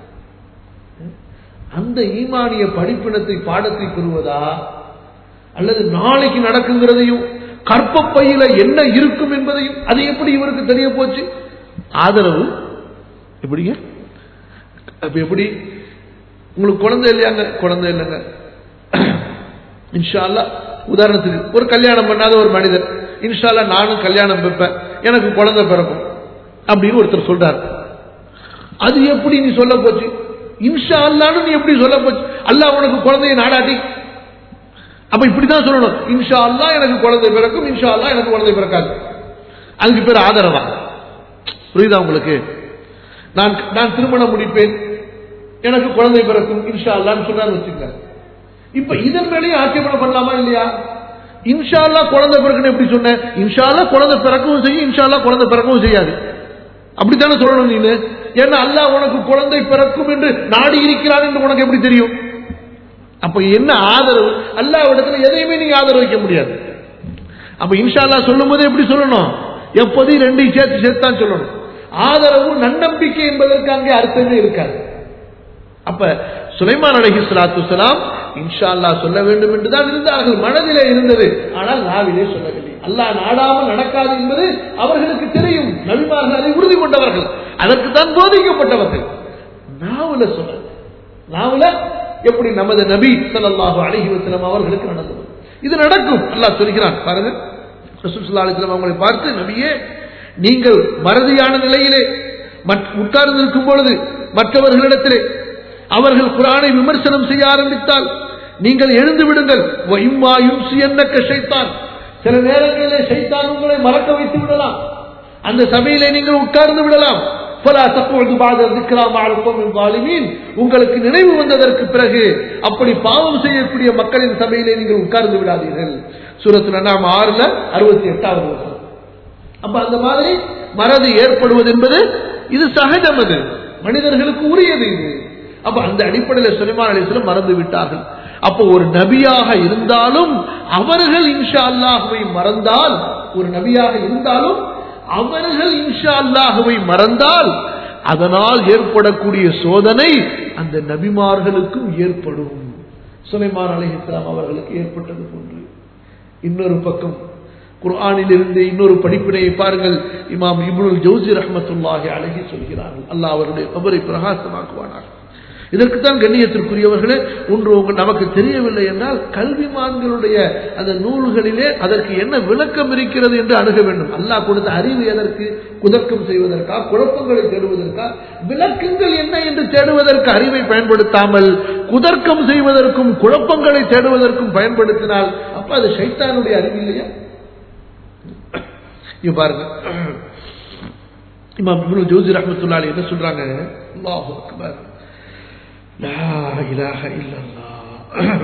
அந்த ஈமானிய படிப்பினத்தை பாடத்தை பெறுவதா, அல்லது நாளைக்கு நடக்குங்கிறதையும் கற்பப்பையில என்ன இருக்கும் என்பதையும் அது எப்படி இவருக்கு தெரிய போச்சு? ஆதரவு எப்படிங்க? எப்படி உங்களுக்கு குழந்தை இல்லையாங்க? குழந்தை இல்லைங்க. இன்ஷா அல்லாஹ் உதாரணத்துக்கு ஒரு கல்யாணம் பண்ணாத ஒரு மனிதர் இன்ஷா அல்லாஹ் நானும் கல்யாணம் வைப்பேன், எனக்கு குழந்தை பிறக்கும் அப்படின்னு ஒருத்தர் சொல்றாரு. அது எப்படி நீ சொல்ல போச்சு? இன்ஷா அல்லாஹ்னு நீ எப்படி சொல்ல போச்சு? அல்லாஹ் உனக்கு குழந்தையை நாடாட்டி அப்ப இப்படிதான் சொல்லணும், இன்ஷா அல்லாஹ் எனக்கு குழந்தை பிறக்கும், இன்ஷா அல்லாஹ் எனக்கு குழந்தை பிறக்காது. அதுக்கு பேர் ஆதரவா? புரியுதா உங்களுக்கு? நான் திருமணம் முடிப்பேன், எனக்கு குழந்தை பிறக்கும் இன்ஷா அல்லாஹ்னு சொன்னான்னு வச்சுக்க. இப்ப இதன் மேலேயும் ஆட்சேபனை பண்ணலாமா இல்லையா? இன்ஷா அல்லாஹ் குழந்தை பிறக்குன்னு எப்படி சொன்ன? இன்ஷா அல்லாஹ் குழந்தை பிறக்கவும் செய்யும், இன்ஷா அல்லாஹ் குழந்தை பிறக்கவும் செய்யாது. அப்படித்தானே சொல்லணும் நீனு. ஏன்னா அல்லாஹ் உனக்கு குழந்தை பிறக்கும் என்று நாடி இருக்கிறான் என்று உனக்கு எப்படி தெரியும்? அப்ப என்ன ஆதரவு? அல்லாஹ் இடத்துல எதையுமே நீங்க ஆதரவு வைக்க முடியாது. அப்ப இன்ஷா அல்லாஹ் சொல்லும் போது எப்படி சொல்லணும்? எப்போதையும் ரெண்டையும் சேர்த்து தான் சொல்லணும். ஆதரவு நன்னம்பிக்கை என்பதற்கு அங்கே அர்த்தமே இருக்காது. அப்ப சுலைமான் அலைஹிஸ்ஸலாத்து வஸ்ஸலாம் இன்ஷா அல்லாஹ் சொல்ல வேண்டும் என்றுதான் இருந்தார்கள், மனதிலே இருந்தது. ஆனால் நாவிலே சொல்லவில்லை. அல்லாஹ் நாடாமல் நடக்காது என்பது அவர்களுக்கு தெரியும். நபிமார்கள் அதை உறுதி கொண்டவர்கள், அதற்கு தான் போதிக்கப்பட்டவர்கள். நாவுல சொல்ல, நாவுல எப்படி நமது நபி ஸல்லல்லாஹு அலைஹி வஸல்லம் அவர்களுக்கு நடந்தது. இது நடக்கும். அல்லாஹ் சொல்கிறான் பாருங்க, ரசூல் ஸல்லல்லாஹு அலைஹி வஸல்லம் அவங்களை பார்த்து, நபியே நீங்கள் மறதியான நிலையிலே உட்கார்ந்து இருக்கும் பொழுது மற்றவர்களிடத்திலே அவர்கள் குர்ஆனை விமர்சனம் செய்ய ஆரம்பித்தால் நீங்கள் எழுந்து விடுங்கள். வஇம்மா யுன்சியன்னக ஷைத்தான், சில நேரங்களிலே ஷைத்தான் உங்களை மறக்க வைத்து விடலாம், அந்த சபையிலே நீங்கள் உட்கார்ந்து விடலாம். ஃபலா தக்உது பஅத ذிக்ரா மஅல் கௌமில் ஸாலிமீன், உங்களுக்கு நினைவு வந்ததற்கு பிறகு அப்படி பாவம் செய்யக்கூடிய மக்களின் சபையிலே நீங்கள் உட்கார்ந்து விடாதீர்கள். சூரத்துல் அன்ஆம் 6:68வது வசனம். அப்ப அந்த மாதிரி மறதி ஏற்படுவது என்பது இது சகஜம், அது மனிதர்களுக்கு உரியது இது. அப்ப அந்த அடிப்படையில் சுலைமான் அலைஹிஸ்ஸலாம் மறந்து விட்டார்கள். அப்போ ஒரு நபியாக இருந்தாலும் அவர்கள் இன்ஷா அல்லாஹ்வை மறந்தால், ஒரு நபியாக இருந்தாலும் அவர்கள் இன்ஷா அல்லாஹ்வை மறந்தால் அதனால் ஏற்படக்கூடிய சோதனை அந்த நபிமார்களுக்கும் ஏற்படும். சுலைமான் அலைஹிஸ்ஸலாம் அவர்களுக்கு ஏற்பட்டது போன்று. இன்னொரு பக்கம் குர்ஆனில் இருந்து இன்னொரு படிப்பினையை பாருங்கள். இமாம் இப்னுல் ஜௌசி ரஹ்மத்துல்லாஹி அலைஹி சொல்கிறார்கள், அல்லாஹ் அவருடைய கபரை பிரகாசமாக்குவானாக. இதற்குத்தான் கண்ணியத்திற்குரியவர்களே, ஒன்று நமக்கு தெரியவில்லை என்றால் கல்விமான்களுடைய அந்த நூல்களிலே அதற்கு என்ன விளக்கம் இருக்கிறது என்று அணுக வேண்டும். அல்லாஹ் கொடுத்த அறிவு எதற்கு? குதர்க்கம் செய்வதற்கா, குழப்பங்களை தேடுவதற்கா? விளக்கங்கள் என்ன என்று தேடுவதற்கு அறிவை பயன்படுத்தாமல் குதர்க்கம் செய்வதற்கும் குழப்பங்களை தேடுவதற்கும் பயன்படுத்தினால் அப்ப அது ஷைத்தானுடைய அறிவு இல்லையா? பாருங்க, இமாம் இப்னு ஜௌசி ரஹ்மத்துல்லாஹி அலைஹி என்ன சொல்றாங்க? அல்லாஹு அக்பர், லா இலாஹ இல்லல்லாஹ்.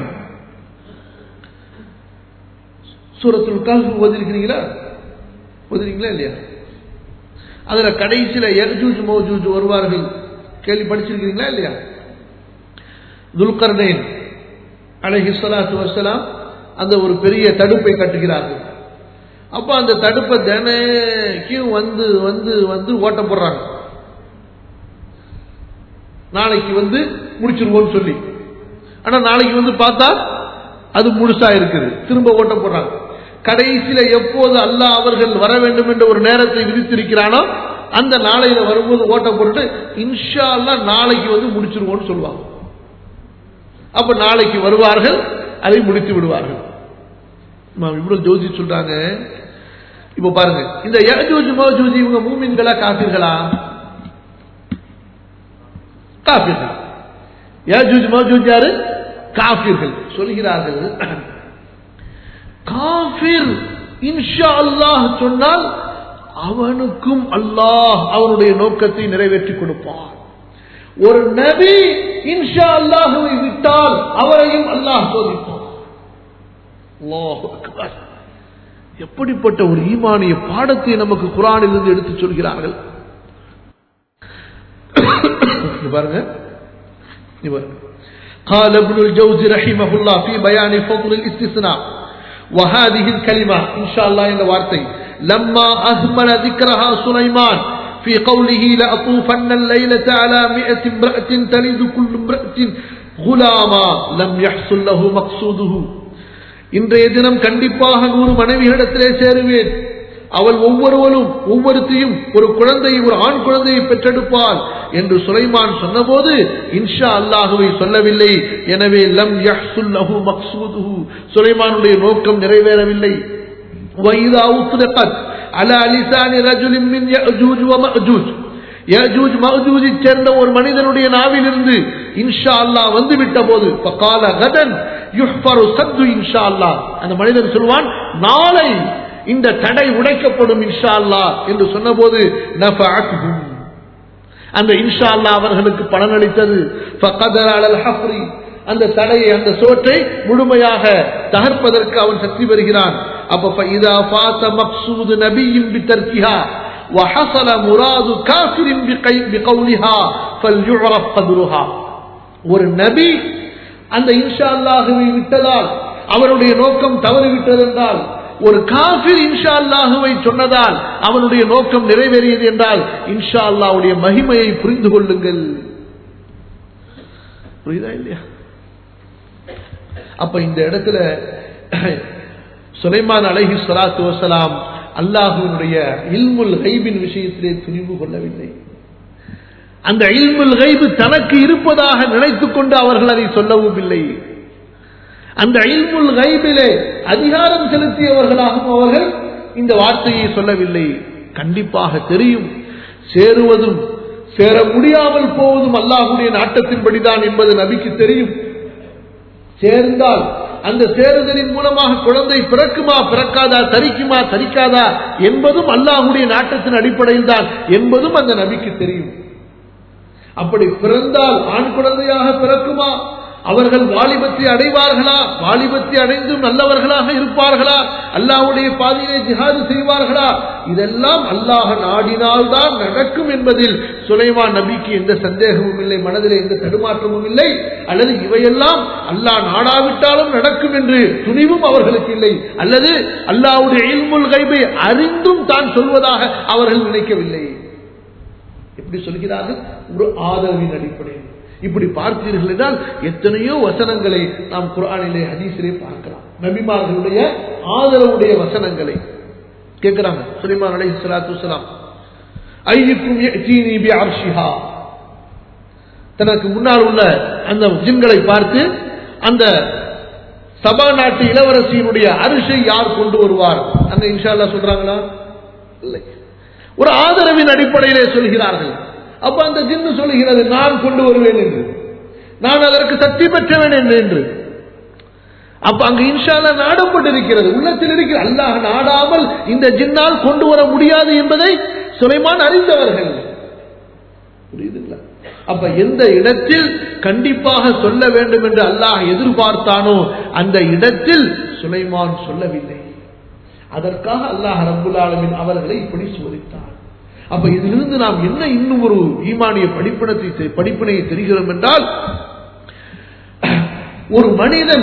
சூரத்துல் கஹ்ஃப் ஓதிருக்கீங்களா? ஓதிருக்கீங்களா இல்லையா? அதுல கடைசியில யஜூஜ் மௌஜூஜ் வருவார்கள், கேள்வி படிச்சிருக்கீங்களா இல்லையா? துல்கர்னைன் அலைஹிஸ்ஸலாத்து வஸ்ஸலாம் அந்த ஒரு பெரிய தடுப்பை கட்டுகிறார்கள். அப்ப அந்த தடுப்பை தினைக்கும் வந்து வந்து வந்து ஓட்ட போடுறாங்க, நாளைக்கு வந்து முடிச்சிருவோம்னு சொல்லி. ஆனா நாளைக்கு வந்து பார்த்தா அது முழுசா இருக்குது, திரும்ப ஓட்ட போடுறாங்க. கடைசியில எப்போது அல்லாஹ் அவர்கள் வர வேண்டும் என்ற ஒரு நேரத்தை விதித்திருக்கிறானோ அந்த நாளையில வரும்போது ஓட்ட போட்டு இன்ஷா அல்லாஹ் நாளைக்கு வந்து முடிச்சிருவோம்னு சொல்லுவாங்க. அப்ப நாளைக்கு வருவார்கள், அதை முடித்து விடுவார்கள். இப்னு ஜௌசி சொல்றாங்க, இப்ப பாருங்க, இந்த யஜூஜ் மௌஜூஜ் இவங்க மூமின்களா காஃபிர்களா? காஃபிர்கள். யஜூஜ் மௌஜூஜ் யாரு? காஃபிர்கள். சொல்கிறார்கள், காஃபிர் இன்ஷா அல்லாஹ் சொன்னால் அவனுக்கும் அல்லாஹ் அவனுடைய நோக்கத்தை நிறைவேற்றி கொடுப்பான். ஒரு நபி இன்ஷா அல்லாஹ்வை விட்டால் அவரையும் அல்லாஹ் சோதிப்பான். அல்லாஹு அக்பர். எப்படிப்பட்ட ஒரு ஈமானிய பாடத்தை நமக்கு குர்ஆனில் இருந்து எடுத்து சொல்கிறார்கள் பாருங்க. قال ابن الجوزي رحمه الله في بيان فضل الاستثناء وهذه الكلمة إن شاء الله இந்த வார்த்தை لما أهمل ذكرها سليمان في قوله لأطوفن الليلة على 100 امرأة تلد كل امرأة غلاما لم يحصل له مقصوده. இன்றைய தினம் கண்டிப்பாக 100 மனைவிகளிடத்திலே சேருவேன், அவள் ஒவ்வொருத்தையும் ஒரு குழந்தையை, ஒரு ஆண் குழந்தையை பெற்றெடுப்பாள் என்று சுலைமான் சொன்னபோது இன்ஷா அல்லாஹுவை சொல்லவில்லை. எனவே லம் யஹ்சுல் லஹு மக்சூதுஹு, சுலைமானுடைய நோக்கம் நிறைவேறவில்லை. வைதா உத்ரகத் அலா லிசானி ரஜுலின் மின் யஜூஜ் வ மஅஜூஜ், யஜூஜ் மஅஜூஜை சேர்ந்த ஒரு மனிதனுடைய நாவிலிருந்து இன்ஷா அல்லாஹ் வந்துவிட்ட போது ஃபகால கதன் யுஹ்பரு சத்து இன்ஷா அல்லாஹ். அந்த மனிதன் சொல்வான், நாளை இந்த தடை உடைக்கப்படும் இன்ஷா அல்லாஹ் என்று சொன்னபோது நஃபஅத்ஹும், அந்த இன்ஷா அல்லாஹ் அவர்களுக்கு பலனளித்தது. ஃபகதர அலல் ஹஃப்ரி, அந்த தடையை அந்த சோற்றை முழுமையாக தகர்ப்பதற்கு அவன் சக்தி பெறுகிறான். அப்ப ஃபஇதா ஃபாத மக்சூது நபியின் பிதர்கிஹா وحصل مراد كافر بقولها فليعرف قدرها. ஒரு நபி அந்த இன்ஷா அல்லாஹ்வை விட்டதால் அவருடைய நோக்கம் தவறிவிட்டது என்றால், ஒரு காஃபிர் இன்ஷா அல்லாஹ்வை சொன்னதால் அவனுடைய நோக்கம் நிறைவேறியது என்றால் இன்ஷா அல்லாஹ்வுடைய மகிமையை புரிந்து கொள்ளுங்கள். புரியுதா இல்லையா? அப்ப இந்த இடத்துல சுலைமான் அலைஹிஸ்ஸலாத்து வஸ்ஸலாம் அல்லாஹ்வினுடைய இல்முல் கைபின் விஷயத்திலே துணிவு கொள்ளவில்லை. அந்த இல்முல் கைபு தனக்கு இருப்பதாக நினைத்துக் கொண்டு அவர்கள் அதை சொல்லவும் இல்லை. அந்த இல்முல் கைபிலே அதிகாரம் செலுத்தியவர்களாகவும் அவர்கள் இந்த வார்த்தையை சொல்லவில்லை. கண்டிப்பாக தெரியும், சேருவதும் சேர முடியாமல் போவதும் அல்லாஹ்வுடைய நாட்டத்தின்படிதான் என்பது நபிக்கு தெரியும். சேர்ந்தால் அந்த சேருதலின் மூலமாக குழந்தை பிறக்குமா பிறக்காதா, தரிக்குமா தரிக்காதா என்பதும் அல்லாஹ்வுடைய நாட்டத்தின் அடிப்படையில் தான் என்பதும் அந்த நபிக்கு தெரியும். அப்படி பிறந்தால் ஆண் குழந்தையாக பிறக்குமா, அவர்கள் வாலிபத்தை அடைவார்களா, வாலிபத்தை அடைந்தும் நல்லவர்களாக இருப்பார்களா, அல்லாஹ்வுடைய பாதையிலே ஜிஹாது செய்வார்களா, இதெல்லாம் அல்லாஹ் நாடினால்தான் நடக்கும் என்பதில் சுலைமான் நபிக்கு எந்த சந்தேகமும் இல்லை, மனதிலே எந்த தடுமாற்றமும் இல்லை. அல்லது இவையெல்லாம் அல்லாஹ் நாடாவிட்டாலும் நடக்கும் என்று துணிவும் அவர்களுக்கு இல்லை. அல்லது அல்லாஹ்வுடைய இல்முல் கைபை அறிந்தும் தான் சொல்வதாக அவர்கள் நினைக்கவில்லை. எப்படி சொல்கிறார்கள்? ஒரு ஆதரவின் அடிப்படையில். இப்படி பார்த்தீர்கள் என்றால் எத்தனையோ வசனங்களை நாம் குர்ஆனிலே ஹதீஸிலே பார்க்கலாம். நபிமார்களுடைய ஆதரவுடைய வசனங்களை கேட்கிறாங்க. சுலைமான் அலைஹிஸ்ஸலாத்து வஸ்ஸலாம் ஐயுக்கும் யஅதீனி பிஅர்ஷிஹா, தனக்கு முன்னால் உள்ள அந்த ஜின்களை பார்த்து அந்த சபா நாட்டு இளவரசியினுடைய அரிசை யார் கொண்டு வருவார் அங்க இன்ஷா அல்லாஹ் சொல்றாங்களா? இல்லை. ஒரு ஆதரவின் அடிப்படையிலே சொல்கிறார்கள். அப்ப அந்த ஜின்னு சொல்லுகிறது, நான் கொண்டு வருவேன் என்று, நான் அதற்கு சக்தி பெற்றவேன் என்று. அப்ப அங்கு இன்ஷா அல்லாஹ் நாடப்பட்டிருக்கிறது, உள்ளத்தில் இருக்கிற. அல்லாஹ் நாடாமல் இந்த ஜின்னால் கொண்டு வர முடியாது என்பதை சுலைமான் அறிந்தவர்கள். புரியுதுங்களா? அப்ப எந்த இடத்தில் கண்டிப்பாக சொல்ல வேண்டும் என்று அல்லாஹ் எதிர்பார்த்தானோ அந்த இடத்தில் சுலைமான் சொல்லவில்லை. அதற்காக அல்லாஹ் ரப்புல் ஆலமீன் அவர்களை இப்படி சோதித்தார். அப்ப இதிலிருந்து நாம் என்ன இன்னும் ஒரு ஈமானிய படிப்பினையை தெரிகிறோம் என்றால், ஒரு மனிதன்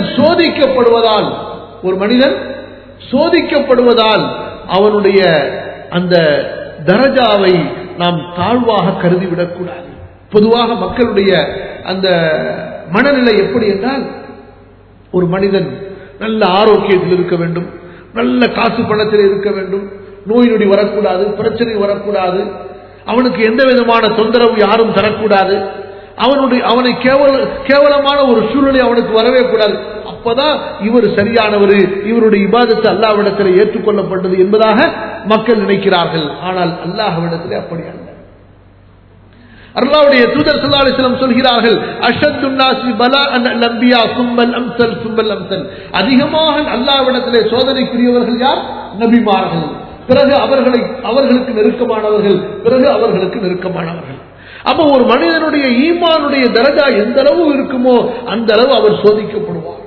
சோதிக்கப்படுவதால் அவனுடைய அந்த தரஜாவை நாம் தாழ்வாக கருதிவிடக்கூடாது. பொதுவாக மக்களுடைய அந்த மனநிலை எப்படி என்றால், ஒரு மனிதன் நல்ல ஆரோக்கியத்தில் இருக்க வேண்டும், நல்ல காசு பணத்தில் இருக்க வேண்டும், நோய் நொடி வரக்கூடாது, பிரச்சனை வரக்கூடாது, அவனுக்கு எந்த விதமான தொந்தரவு யாரும் தரக்கூடாது, அவனை கேவலமான ஒரு சூழ்நிலை அவனுக்கு வரவே கூடாது. அப்பதான் இவர் சரியானவர், இவருடைய இபாதத்து அல்லாஹ்விடத்தில் ஏற்றுக்கொள்ளப்பட்டது என்பதாக மக்கள் நினைக்கிறார்கள். ஆனால் அல்லாஹ்விடத்தில் அப்படி அல்ல. அல்லாஹ்வுடைய தூதர் ஸல்லல்லாஹு அலைஹி வஸல்லம் சொல்கிறார்கள், அஷத்துன் நாஸி பலாஅன் அல்-அன்பியா சும்மல் அம்ஸல் சும்மல் அம்ஸல். அதிகமாக அல்லாஹ்விடத்திலே சோதனைக்குரியவர்கள் யார்? நபிமார்கள். பிறகு அவர்களுக்கு நெருக்கமானவர்கள், பிறகு அவர்களுக்கு நெருக்கமானவர்கள். அப்ப ஒரு மனிதனுடைய ஈமானுடைய தரஜா எந்த அளவு இருக்குமோ அந்த அளவு அவர் சோதிக்கப்படுவார்.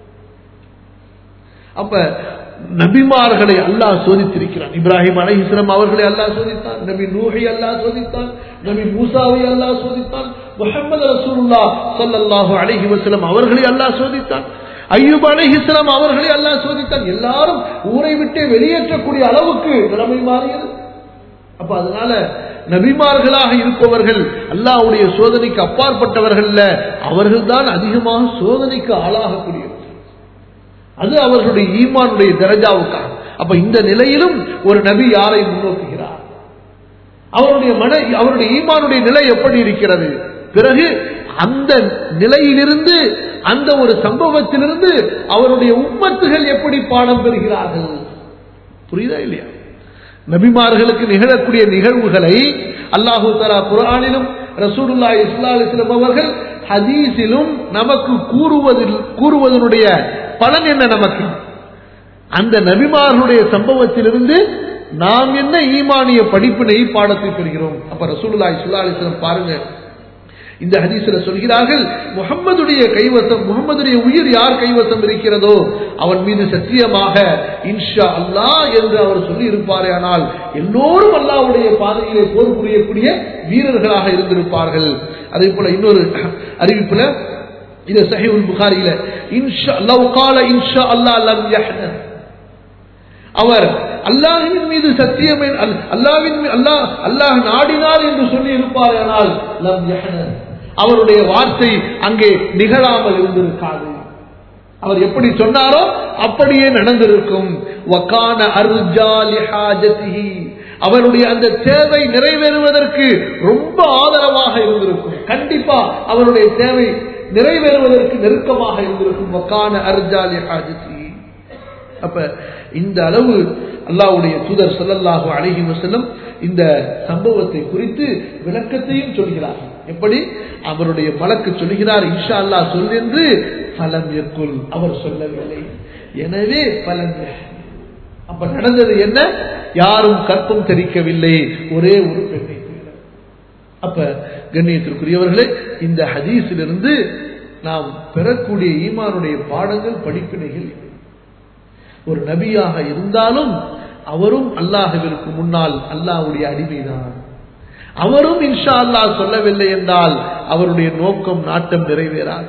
அப்ப நபிமார்களை அல்லாஹ் சோதித்திருக்கிறான். இப்ராஹிம் அலைஹிஸ்ஸலாம் அவர்களை அல்லாஹ் சோதித்தான், நபி நூஹை அல்லாஹ் சோதித்தான், நபி மூசாவை அல்லாஹ் சோதித்தான், முஹம்மது ரசூலுல்லாஹ் ஸல்லல்லாஹு அலைஹி வஸல்லம் அவர்களை அல்லாஹ் சோதித்தான், அய்யூப் அலைஹிஸ்ஸலாம் அவர்களை அல்லாஹ் சோதித்தான். எல்லாரும் ஊரை விட்டு வெளியேற்றக்கூடிய அளவுக்கு நிலைமை மாறியது. அப்ப அதனால நபிமார்களாக இருப்பவர்கள் அல்லாஹ்வுடைய சோதனைக்கு அப்பாற்பட்டவர்கள் அல்ல, அவர்கள்தான் அதிகமாக சோதனைக்கு ஆளாகக்கூடியவர்கள். அது அவர்களுடைய ஈமானுடைய தரஜாவுக்காக. அப்ப இந்த நிலையிலும் ஒரு நபி யாரை முன்னோக்குகிறார், அவருடைய ஈமானுடைய நிலை எப்படி இருக்கிறது, பிறகு அந்த நிலையிலிருந்து அந்த ஒரு சம்பவத்திலிருந்து அவருடைய உம்மத்துகள் எப்படி பாடம் பெறுகிறார்கள். புரியுதா இல்லையா? நபிமார்களுக்கு நிகழக்கூடிய நிகழ்வுகளை அல்லாஹு தஆலா குர்ஆனிலும் ரசூலுல்லாஹி ஸல்லல்லாஹு அலைஹி வஸல்லம் அவர்கள் ஹதீஸிலும் நமக்கு கூறுவதனுடைய பலன் என்ன? நமக்கு அந்த நபிமார்களுடைய சம்பவத்திலிருந்து நாம் என்ன ஈமானிய படிப்பினை பாடத்தை பெறுகிறோம். அப்ப ரசூலுல்லாஹி ஸல்லல்லாஹு அலைஹி வஸல்லம் பாருங்க, இந்த ஹதீஸ்ல சொல்கிறார்கள், முஹம்மதுடைய கைவசம், முஹம்மதுடைய உயிர் யார் கைவசம் இருக்கிறதோ அவன் மீது சத்தியமாக இன்ஷா அல்லாஹ் என்று அவர் சொல்லி இருப்பாரே, ஆனால் எல்லோரும் அல்லாஹ்வுடைய பாதையிலே போர் புரியக்கூடிய வீரர்களாக இருந்திருப்பார்கள். அதே போல இன்னொரு அறிவிப்புல, இது சஹீஹுல் புகாரியில, இன்ஷா அல்லாஹ் قال இன்ஷா அல்லாஹ் லம் யஹ்னன், அவர் அல்லாஹ்வின் மீது சத்தியம், அல்லாஹ் நாடினார் என்று சொல்லி இருப்பார், ஆனால் லம் யஹ்னன், அவருடைய வார்த்தை அங்கே நிகழாமல் இருந்திருக்காது. அவர் எப்படி சொன்னாரோ அப்படியே நடந்திருக்கும். வகான அர்ஜா லிஹாஜதிஹி, அவருடைய அந்த தேவை நிறைவேறுவதற்கு ரொம்ப ஆதரவாக இருந்திருக்கும். கண்டிப்பா அவருடைய தேவை நிறைவேறுவதற்கு நெருக்கமாக இருந்திருக்கும். வகான அர்ஜா லிஹாஜதிஹி. அப்ப இந்த அளவு அல்லாஹ்வுடைய தூதர் ஸல்லல்லாஹு அலைஹி வஸல்லம் இந்த சம்பவத்தை குறித்து விளக்கத்தையும் சொல்கிறார். எப்படி? அவருடைய மலக்கு சொல்கிறார் இன்ஷா அல்லாஹ் சொல் என்று, ஃபலம் யக்குல், அவர் சொல்லவில்லை. எனவே ஃபலம், அப்ப நடந்தது என்ன? யாரும் கற்பம் தெரிக்கவில்லை, ஒரே ஒரு பெண்ணை. அப்ப கண்ணியத்திற்குரியவர்களே, இந்த ஹதீஸிலிருந்து நாம் பெறக்கூடிய ஈமானுடைய பாடங்கள், படிப்பினைகள். ஒரு நபியாக இருந்தாலும் அவரும் அல்லாஹ்விற்கு முன்னால் அல்லாஹ்வுடைய அடிமைதான். அவரும் இன்ஷா அல்லாஹ் சொல்லவில்லை என்றால் அவருடைய நோக்கம், நாட்டம் நிறைவேறாது.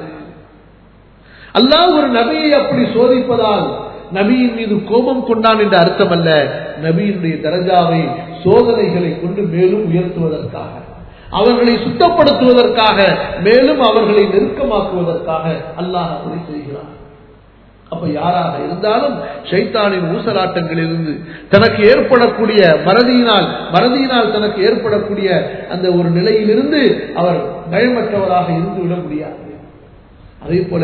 அல்லாஹ் ஒரு நபியை அப்படி சோதிப்பதால் நபியின் மீது கோபம் கொண்டான் என்ற அர்த்தம் அல்ல. நபியினுடைய தரஜாவை சோதனைகளை கொண்டு மேலும் உயர்த்துவதற்காக, அவர்களை சுத்தப்படுத்துவதற்காக, மேலும் அவர்களை நெருக்கமாக்குவதற்காக அல்லாஹ் அப்படி செய்கிறார். அப்ப யாராக இருந்தாலும் ஷைத்தானின் ஊசலாட்டங்களிலிருந்து தனக்கு ஏற்படக்கூடிய மறதியினால் தனக்கு ஏற்படக்கூடிய அந்த ஒரு நிலையிலிருந்து அவர் பயமற்றவராக இருந்து விட முடியாது. அதே போல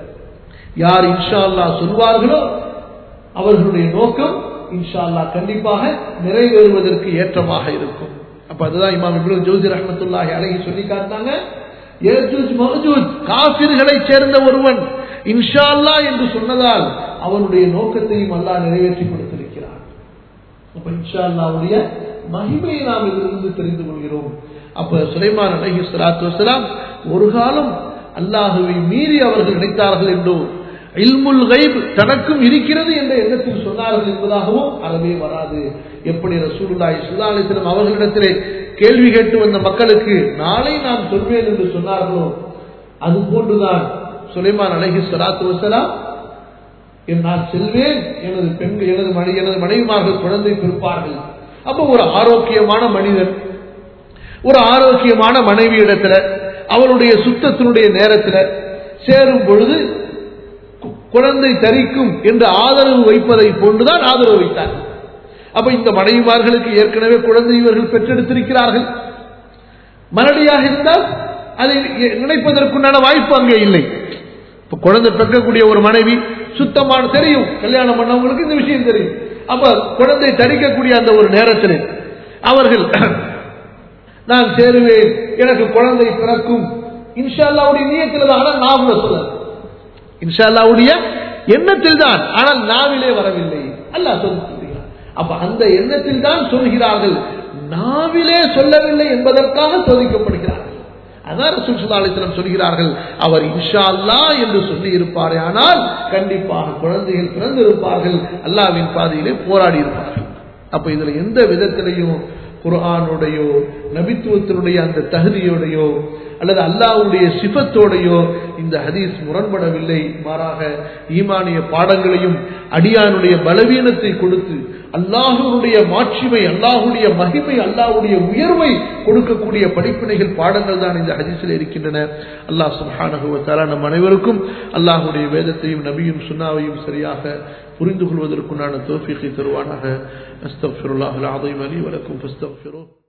யார் இன்ஷா அல்லாஹ் சொல்வார்களோ அவர்களுடைய நோக்கம் இன்ஷா அல்லாஹ் கண்டிப்பாக நிறைவேறுவதற்கு ஏற்றமாக இருக்கும். அப்ப அதுதான் இமாம் இப்னு ஜௌசி ரஹ்மத்துல்லாஹி அலைஹி சொல்லி காட்டாங்க, யஜூஜ் மஅஜூஜ் காஃபிர்களை சேர்ந்த ஒருவன் இன்ஷா அல்லாஹ் என்று சொன்னதால் அவனுடைய நோக்கத்தையும் அல்லாஹ் நிறைவேற்றி கொடுத்திருக்கிறார். அப்ப இன்ஷா அல்லாஹ்வுடைய மகிமையை நாம் இதிலிருந்து தெரிந்து கொள்கிறோம். அப்ப சுலைமான் அலைஹிஸ்ஸலாத்து வஸ்ஸலாம் ஒரு காலம் அல்லாஹ்வை மீறி அவர்கள் நினைத்தார்கள் என்றோ, இல்முல் கைப் தனக்கும் இருக்கிறது என்ற எண்ணத்தில் சொன்னார்கள் என்பதாகவும் அறவே வராது. எப்படி ரசூலுல்லாஹி ஸல்லல்லாஹு அலைஹி வஸல்லம் அவர்களிடத்திலே கேள்வி கேட்டு வந்த மக்களுக்கு நாளை நான் சொல்வேன் என்று சொன்னார்களோ, அது போன்றுதான் சுலைமான் அலைஹிஸ்ஸலாத்து வஸ்ஸலாம், நான் செல்வேன், எனது மனைவிமார்கள் குழந்தை பிறப்பார்கள். அப்ப ஒரு ஆரோக்கியமான மனிதன், ஒரு ஆரோக்கியமான மனைவி இடத்துல அவளுடைய சுத்தத்தினுடைய நேரத்தில் சேரும் பொழுது குழந்தை தரிக்கும் என்று ஆதரவு வைப்பதை போன்றுதான் ஆதரவு வைத்தார். அப்ப இந்த மனைவிமார்களுக்கு ஏற்கனவே குழந்தை இவர்கள் பெற்றெடுத்திருக்கிறார்கள். மலடியாக இருந்தால் அதை நினைப்பதற்குண்டான வாய்ப்பு அங்கே இல்லை. இப்ப குழந்தை பெறக்கூடிய ஒரு மனைவி சுத்தமான தெரியும், கல்யாணம் பண்ணவங்களுக்கு இந்த விஷயம் தெரியும். அப்ப குழந்தை தரிக்கக்கூடிய அந்த ஒரு நேரத்தில் அவர்கள் நான் சேருவேன், எனக்கு குழந்தை பிறக்கும், இன்ஷா அல்லாஹ்வுடைய நியத்தில் தான், ஆனால் நாவில சொல்ல, இன்ஷா அல்லாஹ்வுடைய எண்ணத்தில் தான், ஆனால் நாவிலே வரவில்லை. அல்லாஹ் சொல்லுகிறார். அப்ப அந்த எண்ணத்தில் தான் சொல்கிறார்கள், நாவிலே சொல்லவில்லை என்பதற்காக சோதிக்கப்படுகிறார்கள். அதான் ரசூல் ஸல்லல்லாஹு அலைஹி வஸல்லம் சொல்கிறார்கள், அவர் இன்ஷா அல்லாஹ் என்று சொல்லி இருப்பாரே ஆனால் கண்டிப்பாக குழந்தைகள் பிறந்து இருப்பார்கள், அல்லாஹ்வின் பாதையிலே போராடி இருப்பார்கள். அப்ப இதுல எந்த விதத்திலையும் குர்ஆனுடையோ நபித்துவத்தினுடைய அந்த தகுதியோடையோ அல்லது அல்லாஹ்வுடைய சிஃபத்தோடையோ இந்த ஹதீஸ் முரண்படவில்லை. மாறாக ஈமானிய பாடங்களையும் அடியானுடைய பலவீனத்தை கொடுத்து அல்லாஹ்வுடைய மாட்சிமை, அல்லாஹ்வுடைய மகிமை, அல்லாஹ்வுடைய உயர்வை கொடுக்கக்கூடிய படிப்பினைகள், பாடங்கள் தான் இந்த ஹதீஸில் இருக்கின்றன. அல்லாஹ் சுப்ஹானஹு வ தஆலா நம் அனைவருக்கும் அல்லாஹ்வுடைய வேதத்தையும் நபியும் சுன்னாவையும் சரியாக புரிந்து கொள்வதற்குண்டான தௌஃபீகை தருவானாக. அஸ்தக்ஃபிருல்லாஹல் அஸீம் லி வ லக்கும் ஃபஸ்தக்ஃபிருஹு.